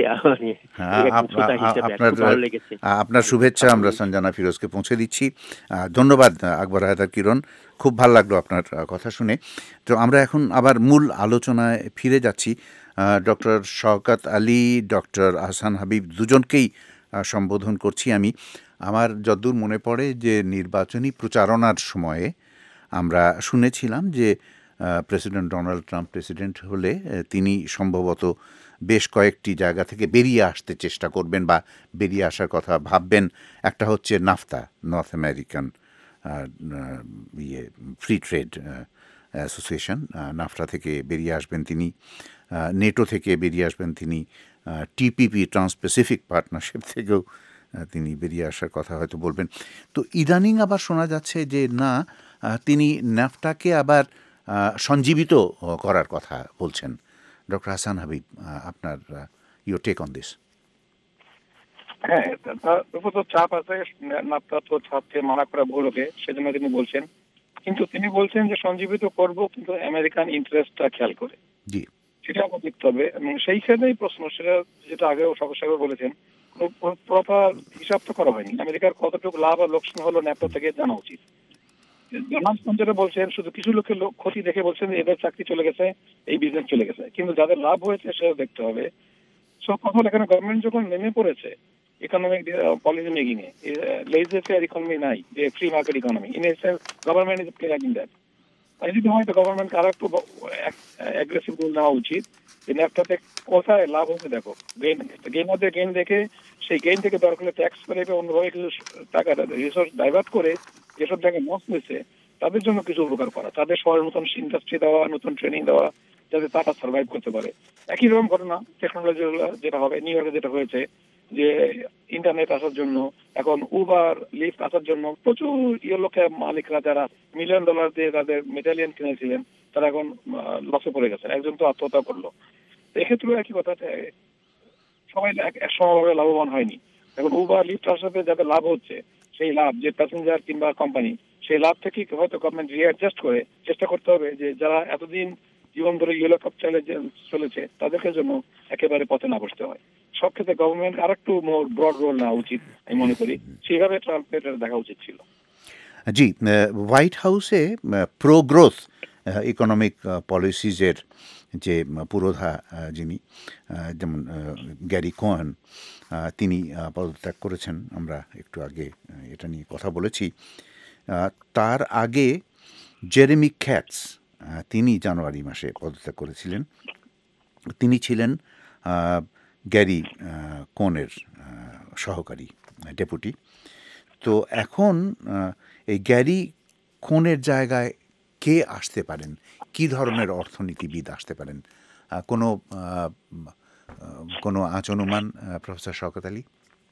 আপনার শুভেচ্ছা আমরা সঞ্জানা ফিরোজকে পৌঁছে দিচ্ছি। ধন্যবাদ আকবর হায়দার কিরণ, খুব ভালো লাগলো আপনার কথা শুনে। তো আমরা এখন আবার মূল আলোচনায় ফিরে যাচ্ছি। ডক্টর শওকত আলী, ডক্টর আহসান হাবিব দুজনকেই সম্বোধন করছি আমি। আমার যদ্দূর মনে পড়ে যে নির্বাচনী প্রচারণার সময়ে আমরা শুনেছিলাম যে প্রেসিডেন্ট ডোনাল্ড ট্রাম্প প্রেসিডেন্ট হলে তিনি সম্ভবত বেশ কয়েকটি জায়গা থেকে বেরিয়ে আসতে চেষ্টা করবেন বা বেরিয়ে আসার কথা ভাববেন। একটা হচ্ছে নাফতা, নর্থ আমেরিকান ইয়ে ফ্রি ট্রেড অ্যাসোসিয়েশন, নাফটা থেকে বেরিয়ে আসবেন তিনি, নেটো থেকে বেরিয়ে আসবেন তিনি, টিপিপি ট্রান্স প্যাসিফিক পার্টনারশিপ থেকেও তিনি বেরিয়ে আসার কথা হয়তো বলবেন। তো ইদানিং আবার শোনা যাচ্ছে যে না, তিনি ন্যাফটাকে আবার সঞ্জীবিত করার কথা বলছেন। ডক্টর হাসান হাবিব, আপনার ইউর টেক অন দিস। হ্যাঁ, তার উপর তো চাপ আছে, নাফটা তো চাপকে মানা করা ভুল হবে, সেজন্য তিনি বলছেন। কিন্তু তিনি বলছেন যে সঞ্জীবিত করব, কিন্তু আমেরিকান ইন্টারেস্টটা খেয়াল করে, সেটা আমাদের দেখতে হবে। এবং সেইখানেই প্রশ্ন, সেটা যেটা আগেও সবসাগর বলেছেন, প্রপার হিসাব তো করা হয়নি। আমেরিকার কতটুকু লাভ আর লোকসান হলো ন্যাপটা থেকে জানা উচিত। ডোনাল্ড ট্রাম্প যেটা বলছেন, শুধু কিছু লোকের ক্ষতি দেখে বলছেন যে এদের চাকরি চলে গেছে, এই বিজনেস চলে গেছে, কিন্তু যাদের লাভ হয়েছে সেটা দেখতে হবে। সব কথা এখানে গভর্নমেন্ট যখন নেমে পড়েছে ইকোনমিক পলিসি মেকিং এ, লেইজে ফেয়ার ইকোনমি নাই, যে free market economy, in a sense government is playing that. যদি হয় তো গভর্নমেন্টকে আর একটু অ্যাগ্রেসিভ রুল নেওয়া উচিত যে ন্যাপটাতে কোথায় লাভ হচ্ছে দেখো, গেইন গেইন মধ্যে গেইন দেখে সেই গেইন থেকে দরকার হলে ট্যাক্স করে অন্যভাবে কিছু টাকা রিসোর্স ডাইভার্ট করে যেসব জায়গায় লস হয়েছে তাদের জন্য কিছু উপকার করা, তাদের শহরের নতুন ইন্ডাস্ট্রি দেওয়া, নতুন ট্রেনিং দেওয়া, যাতে তারা সার্ভাইভ করতে পারে। একই রকম ঘটনা টেকনোলজি যেটা হবে, নিউ ইয়র্কে যেটা হয়েছে যে ইন্টারনেট আসার জন্য, এখন উবার লিফট আসার জন্য প্রচুর ইয়ে লোকের মালিকরা যারা মিলিয়ন ডলার দিয়ে তাদের মেটালিয়ান কিনেছিলেন তারা এখন লসে পড়ে গেছেন, একজন তো আত্মহত্যা করলো। এক্ষেত্রেও একই কথা, সবাই এক সমভাবে লাভবান হয়নি। এখন উবার লিফট আসাতে যাতে লাভ হচ্ছে, সেই লাভ যে প্যাসেঞ্জার কিংবা কোম্পানি সেই লাভ থেকে হয়তো গভর্নমেন্ট রিঅ্যাডজাস্ট করে চেষ্টা করতে হবে যে যারা এতদিন জীবন ধরে ইয়েলো কাপ চালে চলেছে তাদেরকে জন্য একেবারে পথে না বসতে হয়। সব ক্ষেত্রে গভর্নমেন্ট আর একটু মোর ব্রড রোল নেওয়া উচিত আমি মনে করি, সেইভাবে ট্রাম্পের দেখা উচিত ছিল। জি, হোয়াইট হাউসে প্রো গ্রোথ ইকোনমিক পলিসিজের যে পুরোধা যিনি, যেমন গ্যারি কোহেন, তিনি পদত্যাগ করেছেন, আমরা একটু আগে এটা নিয়ে কথা বলেছি। তার আগে জেরেমি ক্যাটস, তিনি জানুয়ারি মাসে পদত্যাগ করেছিলেন। তিনি ছিলেন গ্যারি কোনের সহকারী ডেপুটি। তো এখন এই গ্যারি কোনের জায়গায় কে আসতে পারেন, কি ধরনের অর্থনীতিবিদ আসতে পারেন, কোনো কোনো আঁচ অনুমান প্রফেসর শওকত আলী?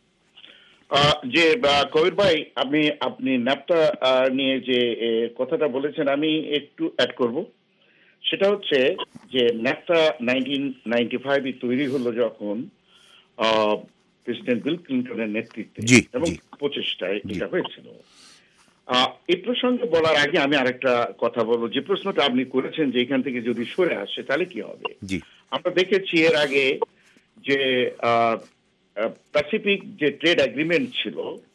যে কবির ভাই, আপনি আপনি ন্যাপটা নিয়ে যে কথাটা বলেছেন আমি একটু অ্যাড করব। সেটা হচ্ছে যে ন্যাপটা নাইনটিন নাইনটি ফাইভে তৈরি হলো যখন প্রেসিডেন্ট বিল ক্লিন্টনের নেতৃত্বে এবং প্রচেষ্টায় এটা হয়েছিল। এই প্রসঙ্গে বলার আগে আমি আরেকটা কথা বলবো। যে প্রশ্নটা আপনি করেছেন যে এখান থেকে যদি সরে আসে তাহলে কি হবে, আমরা দেখেছি এর আগে যে প্যাসিফিক যে ট্রেড এগ্রিমেন্ট ছিল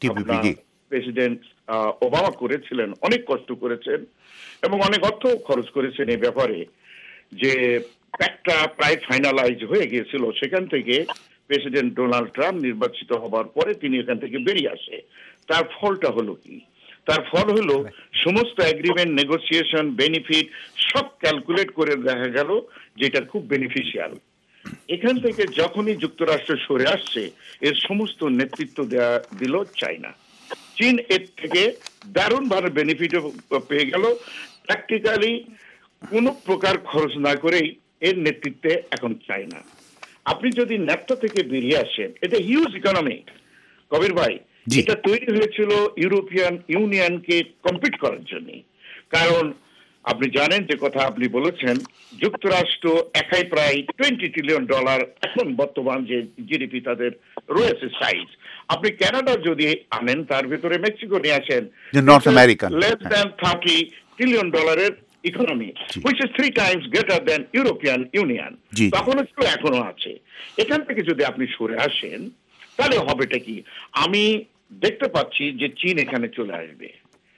প্রেসিডেন্ট ওবামা করেছিলেন, অনেক কষ্ট করেছেন এবং অনেক অর্থ খরচ করেছেন এই ব্যাপারে, যে প্যাক্টটা প্রায় ফাইনালাইজ হয়ে গিয়েছিল। সেখান থেকে প্রেসিডেন্ট ডোনাল্ড ট্রাম্প নির্বাচিত হবার পরে তিনি এখান থেকে বেরিয়ে আসে। তার ফলটা হলো কি? তার ফল হলো সমস্ত এগ্রিমেন্ট, নেগোসিয়েশন, বেনিফিট সব ক্যালকুলেট করে দেখা গেল যেটা খুব বেনিফিশিয়াল। এখান থেকে যখনই যুক্তরাষ্ট্র সরে আসছে এর সমস্ত নেতৃত্ব দেওয়া দিল চায়না। চীন এর থেকে দারুণভাবে বেনিফিট পেয়ে গেল, প্র্যাকটিক্যালি কোনো প্রকার খরচ না করেই এর নেতৃত্বে এখন চায়না। আপনি যদি ন্যাপটা থেকে বেরিয়ে আসেন, এটা হিউজ ইকোনমি কবির ভাই। এটা তৈরি হয়েছিল ইউরোপিয়ান ইউনিয়নকে কম্পিট করার জন্য। কারণ আপনি জানেন যে কথা আপনি বলেছেন, যুক্তরাষ্ট্র একাই প্রায় টোয়েন্টি ট্রিলিয়ন ডলার এখন বর্তমান যে জিডিপি তাদের রয়েছে সাইজ। আপনি কানাডা যদি আনেন তার ভিতরে মেক্সিকো নিয়ে আসেন, North American less than thirty trillion ডলারের economy, which is three times greater than European Union. তখনও ছিল, এখনো আছে। এখান থেকে যদি আপনি সরে আসেন তাহলে হবেটা কি? আমি দেখতে পাচ্ছি যে চীন এখানে চলে আসবে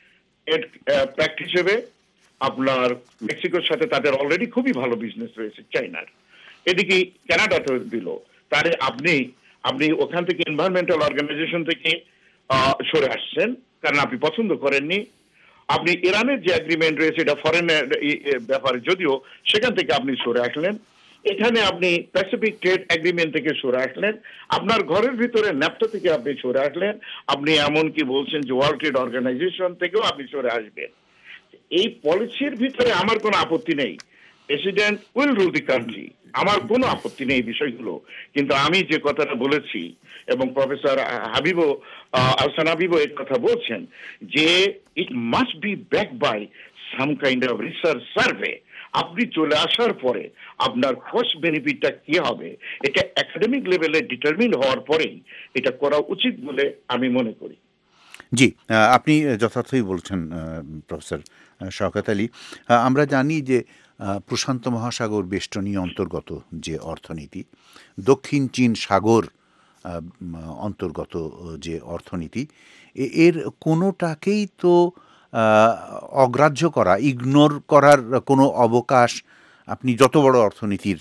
এর প্র্যাক্টিস হিসেবে। আপনার মেক্সিকোর সাথে তাদের অলরেডি খুবই ভালো বিজনেস রয়েছে চাইনার। এদিকে কানাডাতে দিল, তাহলে আপনি আপনি ওখান থেকে এনভায়রনমেন্টাল অর্গানাইজেশন থেকে সরে আসছেন কারণ আপনি পছন্দ করেননি। আপনি ইরানের যে এগ্রিমেন্ট রয়েছে এটা ফরেনের ব্যাপারে, যদিও সেখান থেকে আপনি সরে আসলেন। এখানে আপনি প্যাসিফিক ট্রেড এগ্রিমেন্ট থেকে সরে আসলেন। আপনার ঘরের ভিতরে ন্যাপটা থেকে আপনি সরে আসলেন। আপনি এমনকি বলছেন যে ওয়ার্ল্ড ট্রেড অর্গানাইজেশন থেকেও আপনি সরে আসবেন। এই পলিসির ভিতরে আমার কোনো আপত্তি নেই। President will rule the country, আমার কোনো আপত্তি নেই বিষয়গুলো। কিন্তু আমি যে কথাটা বলেছি এবং প্রফেসর হাবিবও আহসান হাবিবও এই কথা বলছেন যে it must be back by some kind of research survey. আপনি চলে আসার পরে আপনার কস্ট বেনিফিটটা কি হবে এটা একাডেমিক লেভেলে ডিটারমিন হওয়ার পরেই এটা করা উচিত বলে আমি মনে করি। জি, আপনি যথার্থই বলছেন প্রফেসর শওকত আলী। আমরা জানি যে প্রশান্ত মহাসাগর বেষ্টনী অন্তর্গত যে অর্থনীতি, দক্ষিণ চীন সাগর অন্তর্গত যে অর্থনীতি, এর কোনোটাকেই তো অগ্রাহ্য করা, ইগনোর করার কোনো অবকাশ, আপনি যত বড় অর্থনীতির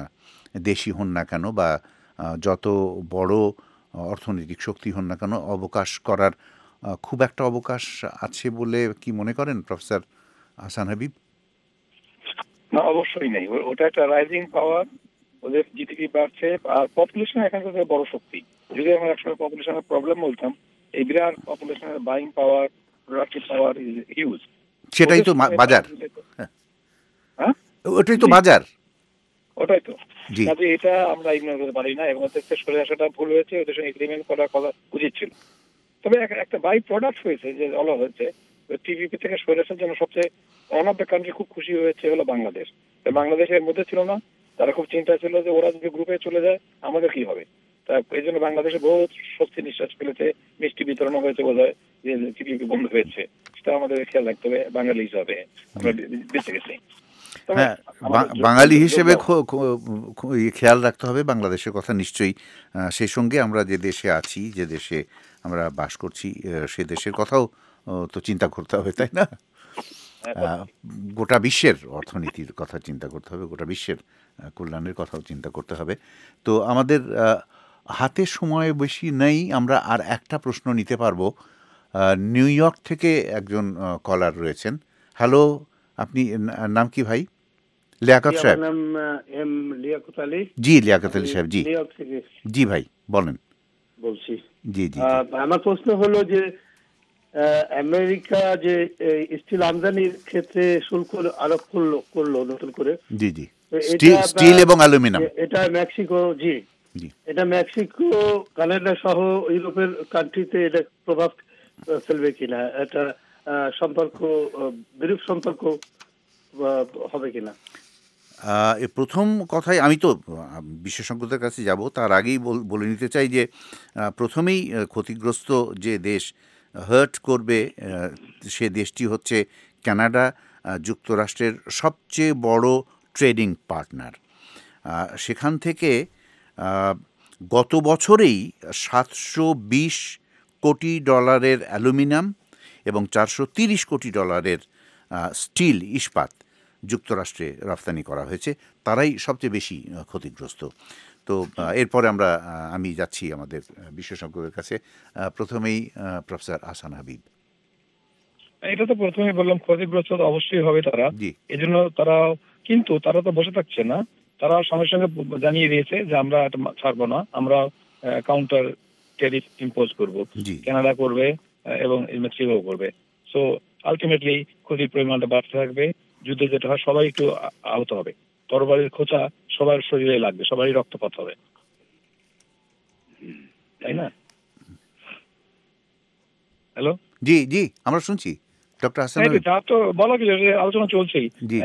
দেশই হন না কেন বা যত বড় অর্থনৈতিক শক্তি হন না কেন, অবকাশ করার খুব একটা অবকাশ আছে বলে কি মনে করেন প্রফেসর আহসান হাবিব? না, অবশ্যই নেই। ওটা একটা রাইজিং পাওয়ার, ওদের জিডিপি বাড়ছে আর পপুলেশন এখানকার বড় শক্তি। যদি আমরা একসময় পপুলেশনের প্রবলেম বলতাম, এই বিরাট পপুলেশনের buying power, productive power is huge. সেটাই তো বাজার, হ্যাঁ ওটাই তো বাজার, ওটাই তো। কাজে এটা আমরা ইগনোর করতে পারি না এবং ওদের সরে আসাটা ভুল হয়েছে, ওদের সঙ্গে এগ্রিমেন্ট করার কথা উচিত ছিল। তবে একটা বাই প্রোডাক্ট হয়েছে যে বলা হয়েছে টিভিপি থেকে সরে আসার জন্য সবচেয়ে ওয়ান অফ দ্য কান্ট্রি খুব খুশি হয়েছে হলো বাংলাদেশ। বাংলাদেশের মধ্যে ছিল না, তারা খুব চিন্তা ছিল যে ওরা যদি গ্রুপে চলে যায় আমাদের কি হবে। তা এই জন্য বাংলাদেশে বহু স্বস্তি নিঃশ্বাস ফেলেছে, মিষ্টি বিতরণ হয়েছে বোধ হয় যে টিভিপি বন্ধ হয়েছে। ইমেজটা আমাদের খেয়াল রাখতে হবে বাঙালি হিসাবে আমরা বেঁচে গেছি। হ্যাঁ, বাঙালি হিসেবে খেয়াল রাখতে হবে বাংলাদেশের কথা নিশ্চয়ই। সেই সঙ্গে আমরা যে দেশে আছি, যে দেশে আমরা বাস করছি, সে দেশের কথাও তো চিন্তা করতে হবে, তাই না? গোটা বিশ্বের অর্থনীতির কথা চিন্তা করতে হবে, গোটা বিশ্বের কল্যাণের কথাও চিন্তা করতে হবে। তো আমাদের হাতে সময় বেশি নেই, আমরা আর একটা প্রশ্ন নিতে পারবো। নিউ ইয়র্ক থেকে একজন কলার রয়েছেন। হ্যালো, আপনি নাম কি ভাই? লিয়াকত সাহেব। নাম এম লিয়াকত আলী। জি, লিয়াকত আলী সাহেব। জি জি ভাই বলেন। বলছি জি জি আমার প্রশ্ন হলো যে আমেরিকা যে স্টিল আমদানির ক্ষেত্রে শুল্ক আরোপ করলো করলো নতুন করে। জি জি স্টিল এবং অ্যালুমিনিয়াম। এটা মেক্সিকো, জি এটা মেক্সিকো, কানাডা সহ ইউরোপের কান্ট্রিতে এটা প্রভাব ফেলবে কিনা, এটা সম্পর্ক বিরূপ সম্পর্ক হবে কিনা? প্রথম কথাই আমি তো বিশেষজ্ঞদের কাছে যাব, তার আগেই বলে নিতে চাই যে প্রথমেই ক্ষতিগ্রস্ত যে দেশ হার্ট করবে সে দেশটি হচ্ছে কানাডা, যুক্তরাষ্ট্রের সবচেয়ে বড় ট্রেডিং পার্টনার। সেখান থেকে গত বছরেই সাতশো বিশ কোটি ডলারের অ্যালুমিনিয়াম এবং চারশো তিরিশ কোটি ডলারের স্টিল ইস্পাত যুক্তরাষ্ট্রে রপ্তানি করা হয়েছে। তারাই সবচেয়ে বেশি ক্ষতিগ্রস্ত। তো এরপরে আমরা আমি যাচ্ছি আমাদের বিশেষজ্ঞদের কাছে। প্রথমেই প্রফেসর আহসান হাবিব। এটা তো প্রথমেই বললাম ক্ষতিগ্রস্ত অবশ্যই হবে তারা, এই জন্য তারা, কিন্তু তারা তো বসে থাকছে না, তারা সঙ্গে সঙ্গে জানিয়ে দিয়েছে যে আমরা এটা ছাড়বো না, আমরা কাউন্টার ট্যারিফ ইম্পোজ করব, কানাডা করবে এবং মেক্সিকো করবে। সো আলটিমেটলি ক্ষতির পরিমাণটা বাড়তে থাকবে। যুদ্ধে যেটা হয় সবাই একটু আহত হবে, তরবারির খোঁচা সবার শরীরে লাগবে, সবারই রক্তপাত হবে, তাই না? হ্যালো, জি জি আমরা শুনছি ডক্টর হাসান। তা তো বলা কিছু আলোচনা চলছেই,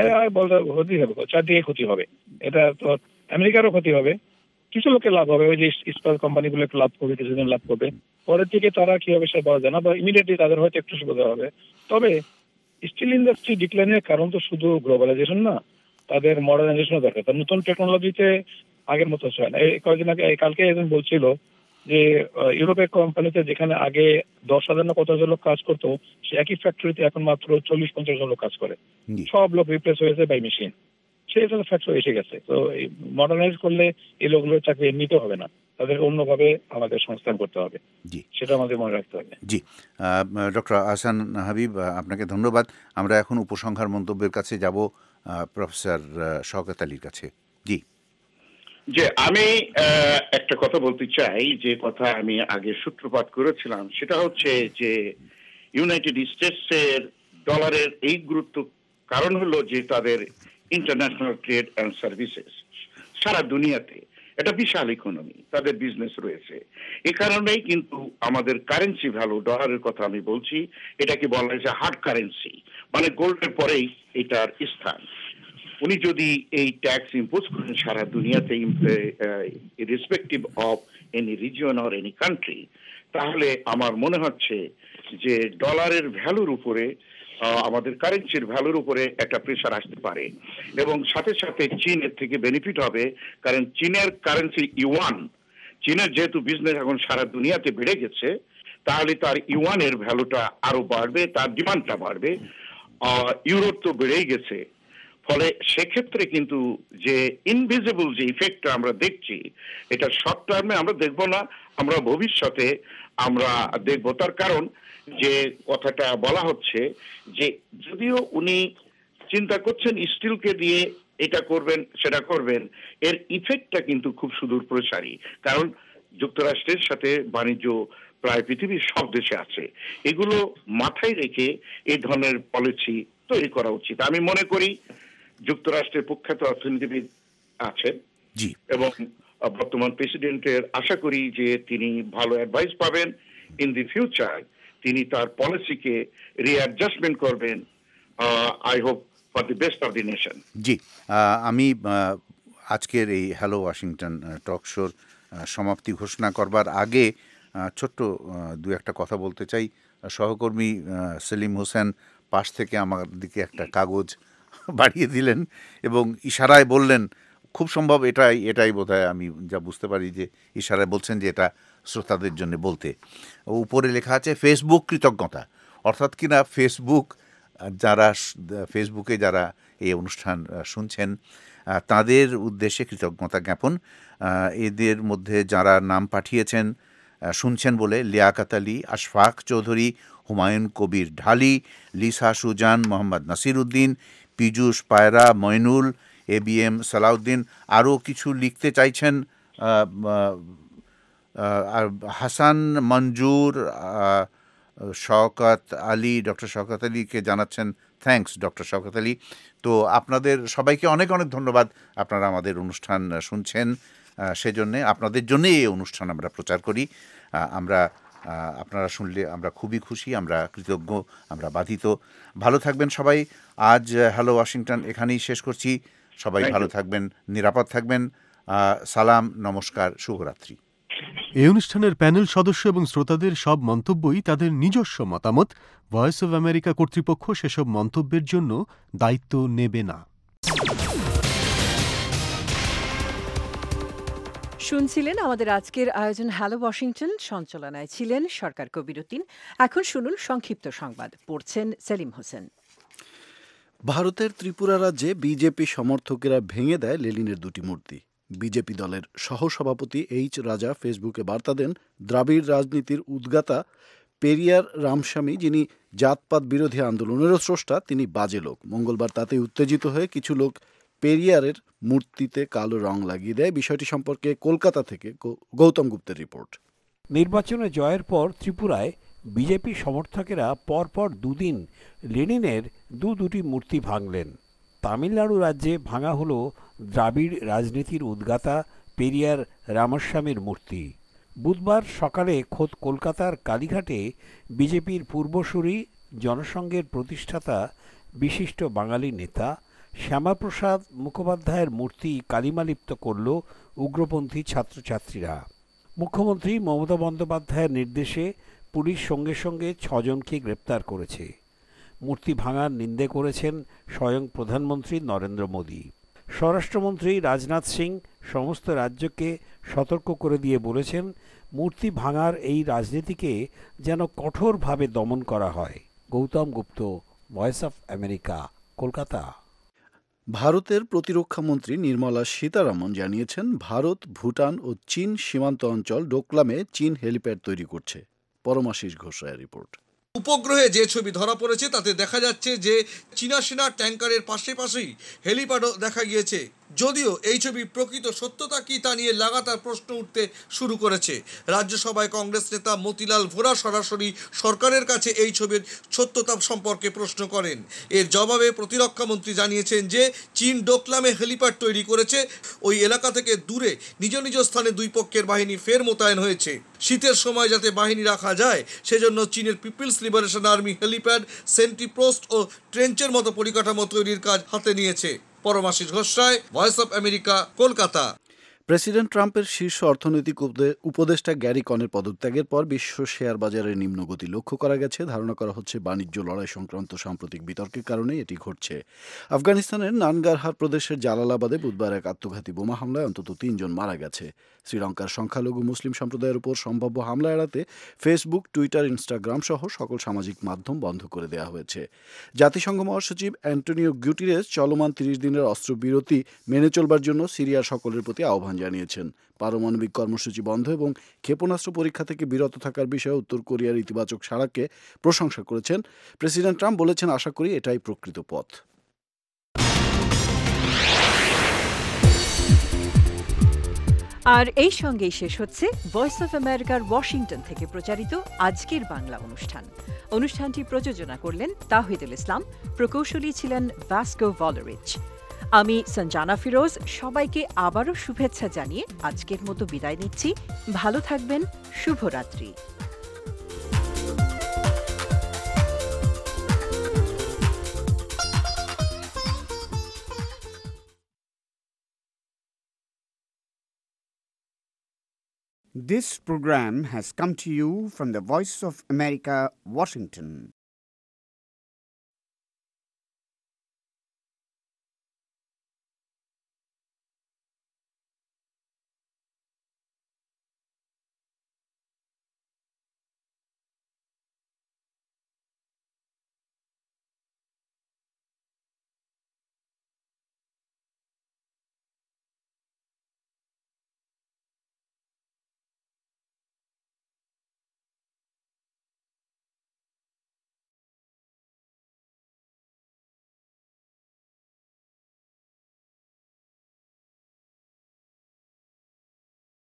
ক্ষতি হবে, চারদিকে ক্ষতি হবে। এটা তো আমেরিকারও ক্ষতি হবে, কিছু লোকের লাভ হবে, ওই যে ইস্পাত কোম্পানিগুলো একটু লাভ করবে, কিছুদিন লাভ করবে, পরের দিকে তারা কি হবে সে বলা যায় না, বা ইমিডিয়েটলি তাদের হয়তো একটু সুবিধা হবে। তবে স্টিল ইন্ডাস্ট্রি ডিক্লাইনের কারণ তো শুধু গ্লোবালাইজেশন না, তাদের মডার্নাইজেশনও দরকার। তার নতুন টেকনোলজিতে আগের মতো হয় না। এই কয়েকদিন আগে, কালকে একজন বলছিল যে ইউরোপের কোম্পানিতে যেখানে আগে দশ হাজার না কত হাজার লোক কাজ করতো, সে একই ফ্যাক্টরিতে এখন মাত্র চল্লিশ পঞ্চাশ জন লোক কাজ করে, সব লোক রিপ্লেস হয়েছে বাই মেশিন। সেই জন্য ফ্যাক্টরি এসে গেছে। তো এই মডার্নাইজ করলে এই লোকগুলোর চাকরি এমনিতে হবে না, তাদের অন্যভাবে আমাদের সংস্থান করতে হবে, সেটা আমাদের মনে রাখতে হবে। জি, ডক্টর আহসান হাবিব, আপনাকে ধন্যবাদ। আমরা এখন উপসংহার মন্তব্যের কাছে যাব প্রফেসর শওকত আলীর কাছে। জি যে আমি একটা কথা বলতে চাই, যে কথা আমি আগে সূত্রপাত করেছিলাম, সেটা হচ্ছে যে ইউনাইটেড স্টেটসের ডলারের এই গুরুত্ব কারণ হলো যে তাদের ইন্টারন্যাশনাল ট্রেড অ্যান্ড সার্ভিসেস সারা দুনিয়াতে এটা বিশাল ইকোনমি, তাদের বিজনেস রয়েছে। এ কারণেই কিন্তু আমাদের কারেন্সি ভ্যালু, ডলারের কথা আমি বলছি, এটাকে বলা হয়েছে হার্ড কারেন্সি, মানে গোল্ডের পরেই এটার স্থান। উনি যদি এই ট্যাক্স ইম্পোজ করেন সারা দুনিয়াতে, irrespective of any region or any country, তাহলে আমার মনে হচ্ছে যে ডলারের ভ্যালুর উপরে, আমাদের কারেন্সির ভ্যালুর উপরে একটা প্রেশার আসতে পারে, এবং সাথে সাথে চীনের থেকে বেনিফিট হবে, কারণ চীনের কারেন্সি ইউয়ান, চীনের যেহেতু বিজনেস এখন সারা দুনিয়াতে বেড়ে গেছে, তাহলে তার ইউয়ানের ভ্যালুটা আরো বাড়বে, তার ডিমান্ডটা বাড়বে। ইউরোর তো বেড়েই গেছে, ফলে সেক্ষেত্রে কিন্তু যে ইনভিজিবল যে ইফেক্টটা আমরা দেখছি, এটা শর্ট টার্মে আমরা দেখব না, আমরা ভবিষ্যতে আমরা দেখব। তার কারণ যে কথাটা বলা হচ্ছে যে যদিও উনি চিন্তা করছেন স্টিলকে দিয়ে এটা করবেন সেটা করবেন, এর ইফেক্টটা কিন্তু খুব সুদূর প্রসারী, কারণ যুক্তরাষ্ট্রের সাথে বাণিজ্য প্রায় পৃথিবীর সব দেশে আছে। এগুলো মাথায় রেখে এই ধরনের পলিসি তৈরি করা উচিত। আমি মনে করি যুক্তরাষ্ট্রের প্রখ্যাত অর্থনীতিবিদ আছেন এবং বর্তমান প্রেসিডেন্টের আশা করি যে তিনি ভালো অ্যাডভাইস পাবেন ইন দি ফিউচার, তিনি তার পলিসিকে রিঅ্যাডজাস্টমেন্ট করবেন। I hope for the best of the nation. জি, আমি আজকের এই হ্যালো ওয়াশিংটন টক শোর সমাপ্তি ঘোষণা করবার আগে ছোট্ট দু একটা কথা বলতে চাই। সহকর্মী সেলিম হোসেন পাশ থেকে আমার দিকে একটা কাগজ বাড়িয়ে দিলেন এবং ইশারায় বললেন, খুব সম্ভব এটাই এটাই বোধহয় আমি যা বুঝতে পারি যে ইশারায় বলছেন যে এটা শ্রোতাদের জন্য বলতে। উপরে লেখা আছে ফেসবুক কৃতজ্ঞতা, অর্থাৎ কিনা ফেসবুক যারা ফেসবুকে যারা এই অনুষ্ঠান শুনছেন তাদের উদ্দেশ্যে কৃতজ্ঞতা জ্ঞাপন। এদের মধ্যে যারা নাম পাঠিয়েছেন শুনছেন বলে Liaquat Ali, Ashfaq Chowdhury, Humayun Kabir Dhali, Lisa Suzanne, Mohammad Nasir Uddin, Piyush Payra, Moinul, A B M Salauddin, আরও কিছু লিখতে চাইছেন হাসান মঞ্জুর, শওকত আলী, ডক্টর শওকত আলীকে জানাচ্ছেন থ্যাঙ্কস ডক্টর শওকত আলী। তো আপনাদের সবাইকে অনেক অনেক ধন্যবাদ, আপনারা আমাদের অনুষ্ঠান শুনছেন, সেজন্যে আপনাদের জন্যই এই অনুষ্ঠান আমরা প্রচার করি। আমরা আপনারা শুনলে আমরা খুবই খুশি, আমরা কৃতজ্ঞ, আমরা বাধিত। ভালো থাকবেন সবাই। আজ হ্যালো ওয়াশিংটন এখানেই শেষ করছি। সবাই ভালো থাকবেন, নিরাপদ থাকবেন। সালাম, নমস্কার, শুভরাত্রি। এই অনুষ্ঠানের প্যানেল সদস্য এবং শ্রোতাদের সব মন্তব্যই তাদের নিজস্ব মতামত। ভয়েস অব আমেরিকা কর্তৃপক্ষ সেসব মন্তব্যের জন্য দায়িত্ব নেবে না। শুনছিলেন আমাদের আজকের আয়োজন হ্যালো ওয়াশিংটন। সঞ্চালনায় ছিলেন সরকার কবিরউদ্দিন। এখন শুনুন সংক্ষিপ্ত সংবাদ, পড়ছেন সেলিম হোসেন। ভারতের ত্রিপুরা রাজ্যে বিজেপি সমর্থকেরা ভেঙে দেয় লেনিনের দুটি মূর্তি। বিজেপি দলের সহসভাপতি এইচ রাজা ফেসবুকে বার্তা দেন, দ্রাবিড় রাজনীতির উদ্গাতা পেরিয়ার রামস্বামী, যিনি জাতপাত বিরোধী আন্দোলনেরও স্রষ্টা, তিনি বাজে লোক। মঙ্গলবার তাতে উত্তেজিত হয়ে কিছু লোক পেরিয়ারের মূর্তিতে কালো রং লাগিয়ে দেয়। বিষয়টি সম্পর্কে কলকাতা থেকে গৌতম গুপ্তের রিপোর্ট। নির্বাচনে জয়ের পর ত্রিপুরায় বিজেপি সমর্থকেরা পরপর দুদিন লেনিনের দু দুটি মূর্তি ভাঙলেন। তামিলনাড়ু রাজ্যে ভাঙা হলো দ্রাবিড় রাজনীতির উদ্গাতা পেরিয়ার রামস্বামীর মূর্তি। বুধবার সকালে খোদ কলকাতার কালীঘাটে বিজেপির পূর্বসূরি জনসংঘের প্রতিষ্ঠাতা বিশিষ্ট বাঙালি নেতা শ্যামাপ্রসাদ মুখোপাধ্যায়ের মূর্তি কালিমালিপ্ত করল উগ্রপন্থী ছাত্রছাত্রীরা। মুখ্যমন্ত্রী মমতা বন্দ্যোপাধ্যায়ের নির্দেশে পুলিশ সঙ্গে সঙ্গে ছজনকে গ্রেপ্তার করেছে। মূর্তি ভাঙার নিন্দে করেছেন স্বয়ং প্রধানমন্ত্রী নরেন্দ্র মোদী। স্বরাষ্ট্রমন্ত্রী রাজনাথ সিং সমস্ত রাজ্যকে সতর্ক করে দিয়ে বলেছেন, মূর্তি ভাঙার এই রাজনীতিকে যেন কঠোরভাবে দমন করা হয়। Goutam Gupta, Voice of America, Kolkata. ভারতের প্রতিরক্ষা মন্ত্রী নির্মলা সীতারামন জানিয়েছেন, ভারত, ভুটান ও চীন সীমান্ত অঞ্চল ডোকলামে চীন হেলিপ্যাড তৈরি করছে। পরমাশিস ঘোষ রায়ের রিপোর্ট। উপগ্রহে যে ছবি ধরা পড়েছে তাতে দেখা যাচ্ছে যে চীনা সেনা ট্যাঙ্কারের পাশে পাশেই হেলিপ্যাডও দেখা গিয়েছে। যদিও এই ছবি প্রকৃত সত্যতা কি তা নিয়ে লাগাতার প্রশ্ন উঠতে শুরু করেছে। রাজ্যসভায় কংগ্রেস নেতা মতিলাল ভোরা সরাসরি সরকারের কাছে এই ছবির সত্যতা সম্পর্কে প্রশ্ন করেন। এর জবাবে প্রতিরক্ষা মন্ত্রী জানিয়েছেন যে চীন ডোকলামে হেলিপ্যাড তৈরি করেছে। ওই এলাকা থেকে দূরে নিজ নিজ স্থানে দুই পক্ষের বাহিনী ফের মোতায়েন হয়েছে। শীতের সময় যাতে বাহিনী রাখা যায় সেজন্য চীনের People's Liberation Army helipad, sentry post ও ট্রেঞ্চের মতো পরিকাঠামো তৈরির কাজ হাতে নিয়েছে। Paramashis Ghosh Roy, Voice of America, Kolkata. President ট্রাম্পের শীর্ষ অর্থনৈতিক উপদেষ্টা গ্যারি কনের পদত্যাগের পর বিশ্ব শেয়ার বাজারের নিম্নগতি লক্ষ্য করা গেছে। ধারণা করা হচ্ছে বাণিজ্য লড়াই সংক্রান্ত সাম্প্রতিক বিতর্কের কারণে এটি ঘটছে। আফগানিস্তানের নানগারহার প্রদেশের জালালাবাদে বুধবার এক আত্মঘাতী বোমা হামলায় অন্তত তিনজন মারা গেছে। শ্রীলঙ্কার সংখ্যালঘু মুসলিম সম্প্রদায়ের উপর সম্ভাব্য হামলা এড়াতে ফেসবুক, টুইটার, ইনস্টাগ্রাম সহ সকল সামাজিক মাধ্যম বন্ধ করে দেওয়া হয়েছে। জাতিসংঘ মহাসচিব অ্যান্টোনিও গুটেরেস চলমান তিরিশ দিনের অস্ত্রবিরতি মেনে চলবার জন্য সিরিয়ার সকলের প্রতি আহ্বান জানিয়েছেন। পারমাণবিক কর্মসূচি বন্ধ এবং ক্ষেপণাস্ত্র পরীক্ষা থেকে বিরত থাকার বিষয়ে উত্তর কোরিয়ার ইতিবাচক সাড়াকে প্রশংসা করেছেন প্রেসিডেন্ট ট্রাম্প। বলেছেন, আশা করি এটাই প্রকৃত পথ। আর এই সঙ্গেই শেষ হচ্ছে ভয়েস অফ আমেরিকার ওয়াশিংটন থেকে প্রচারিত আজকের বাংলা অনুষ্ঠান। অনুষ্ঠানটি প্রযোজনা করলেন তাহিদুল ইসলাম, প্রকৌশলী ছিলেন ভাস্কো ভলরিচ। আমি সঞ্জানা ফিরোজ সবাইকে আবারও শুভেচ্ছা জানিয়ে আজকের মতো বিদায় নিচ্ছি। ভালো থাকবেন, শুভরাত্রি। This program has come to you from the Voice of America, Washington.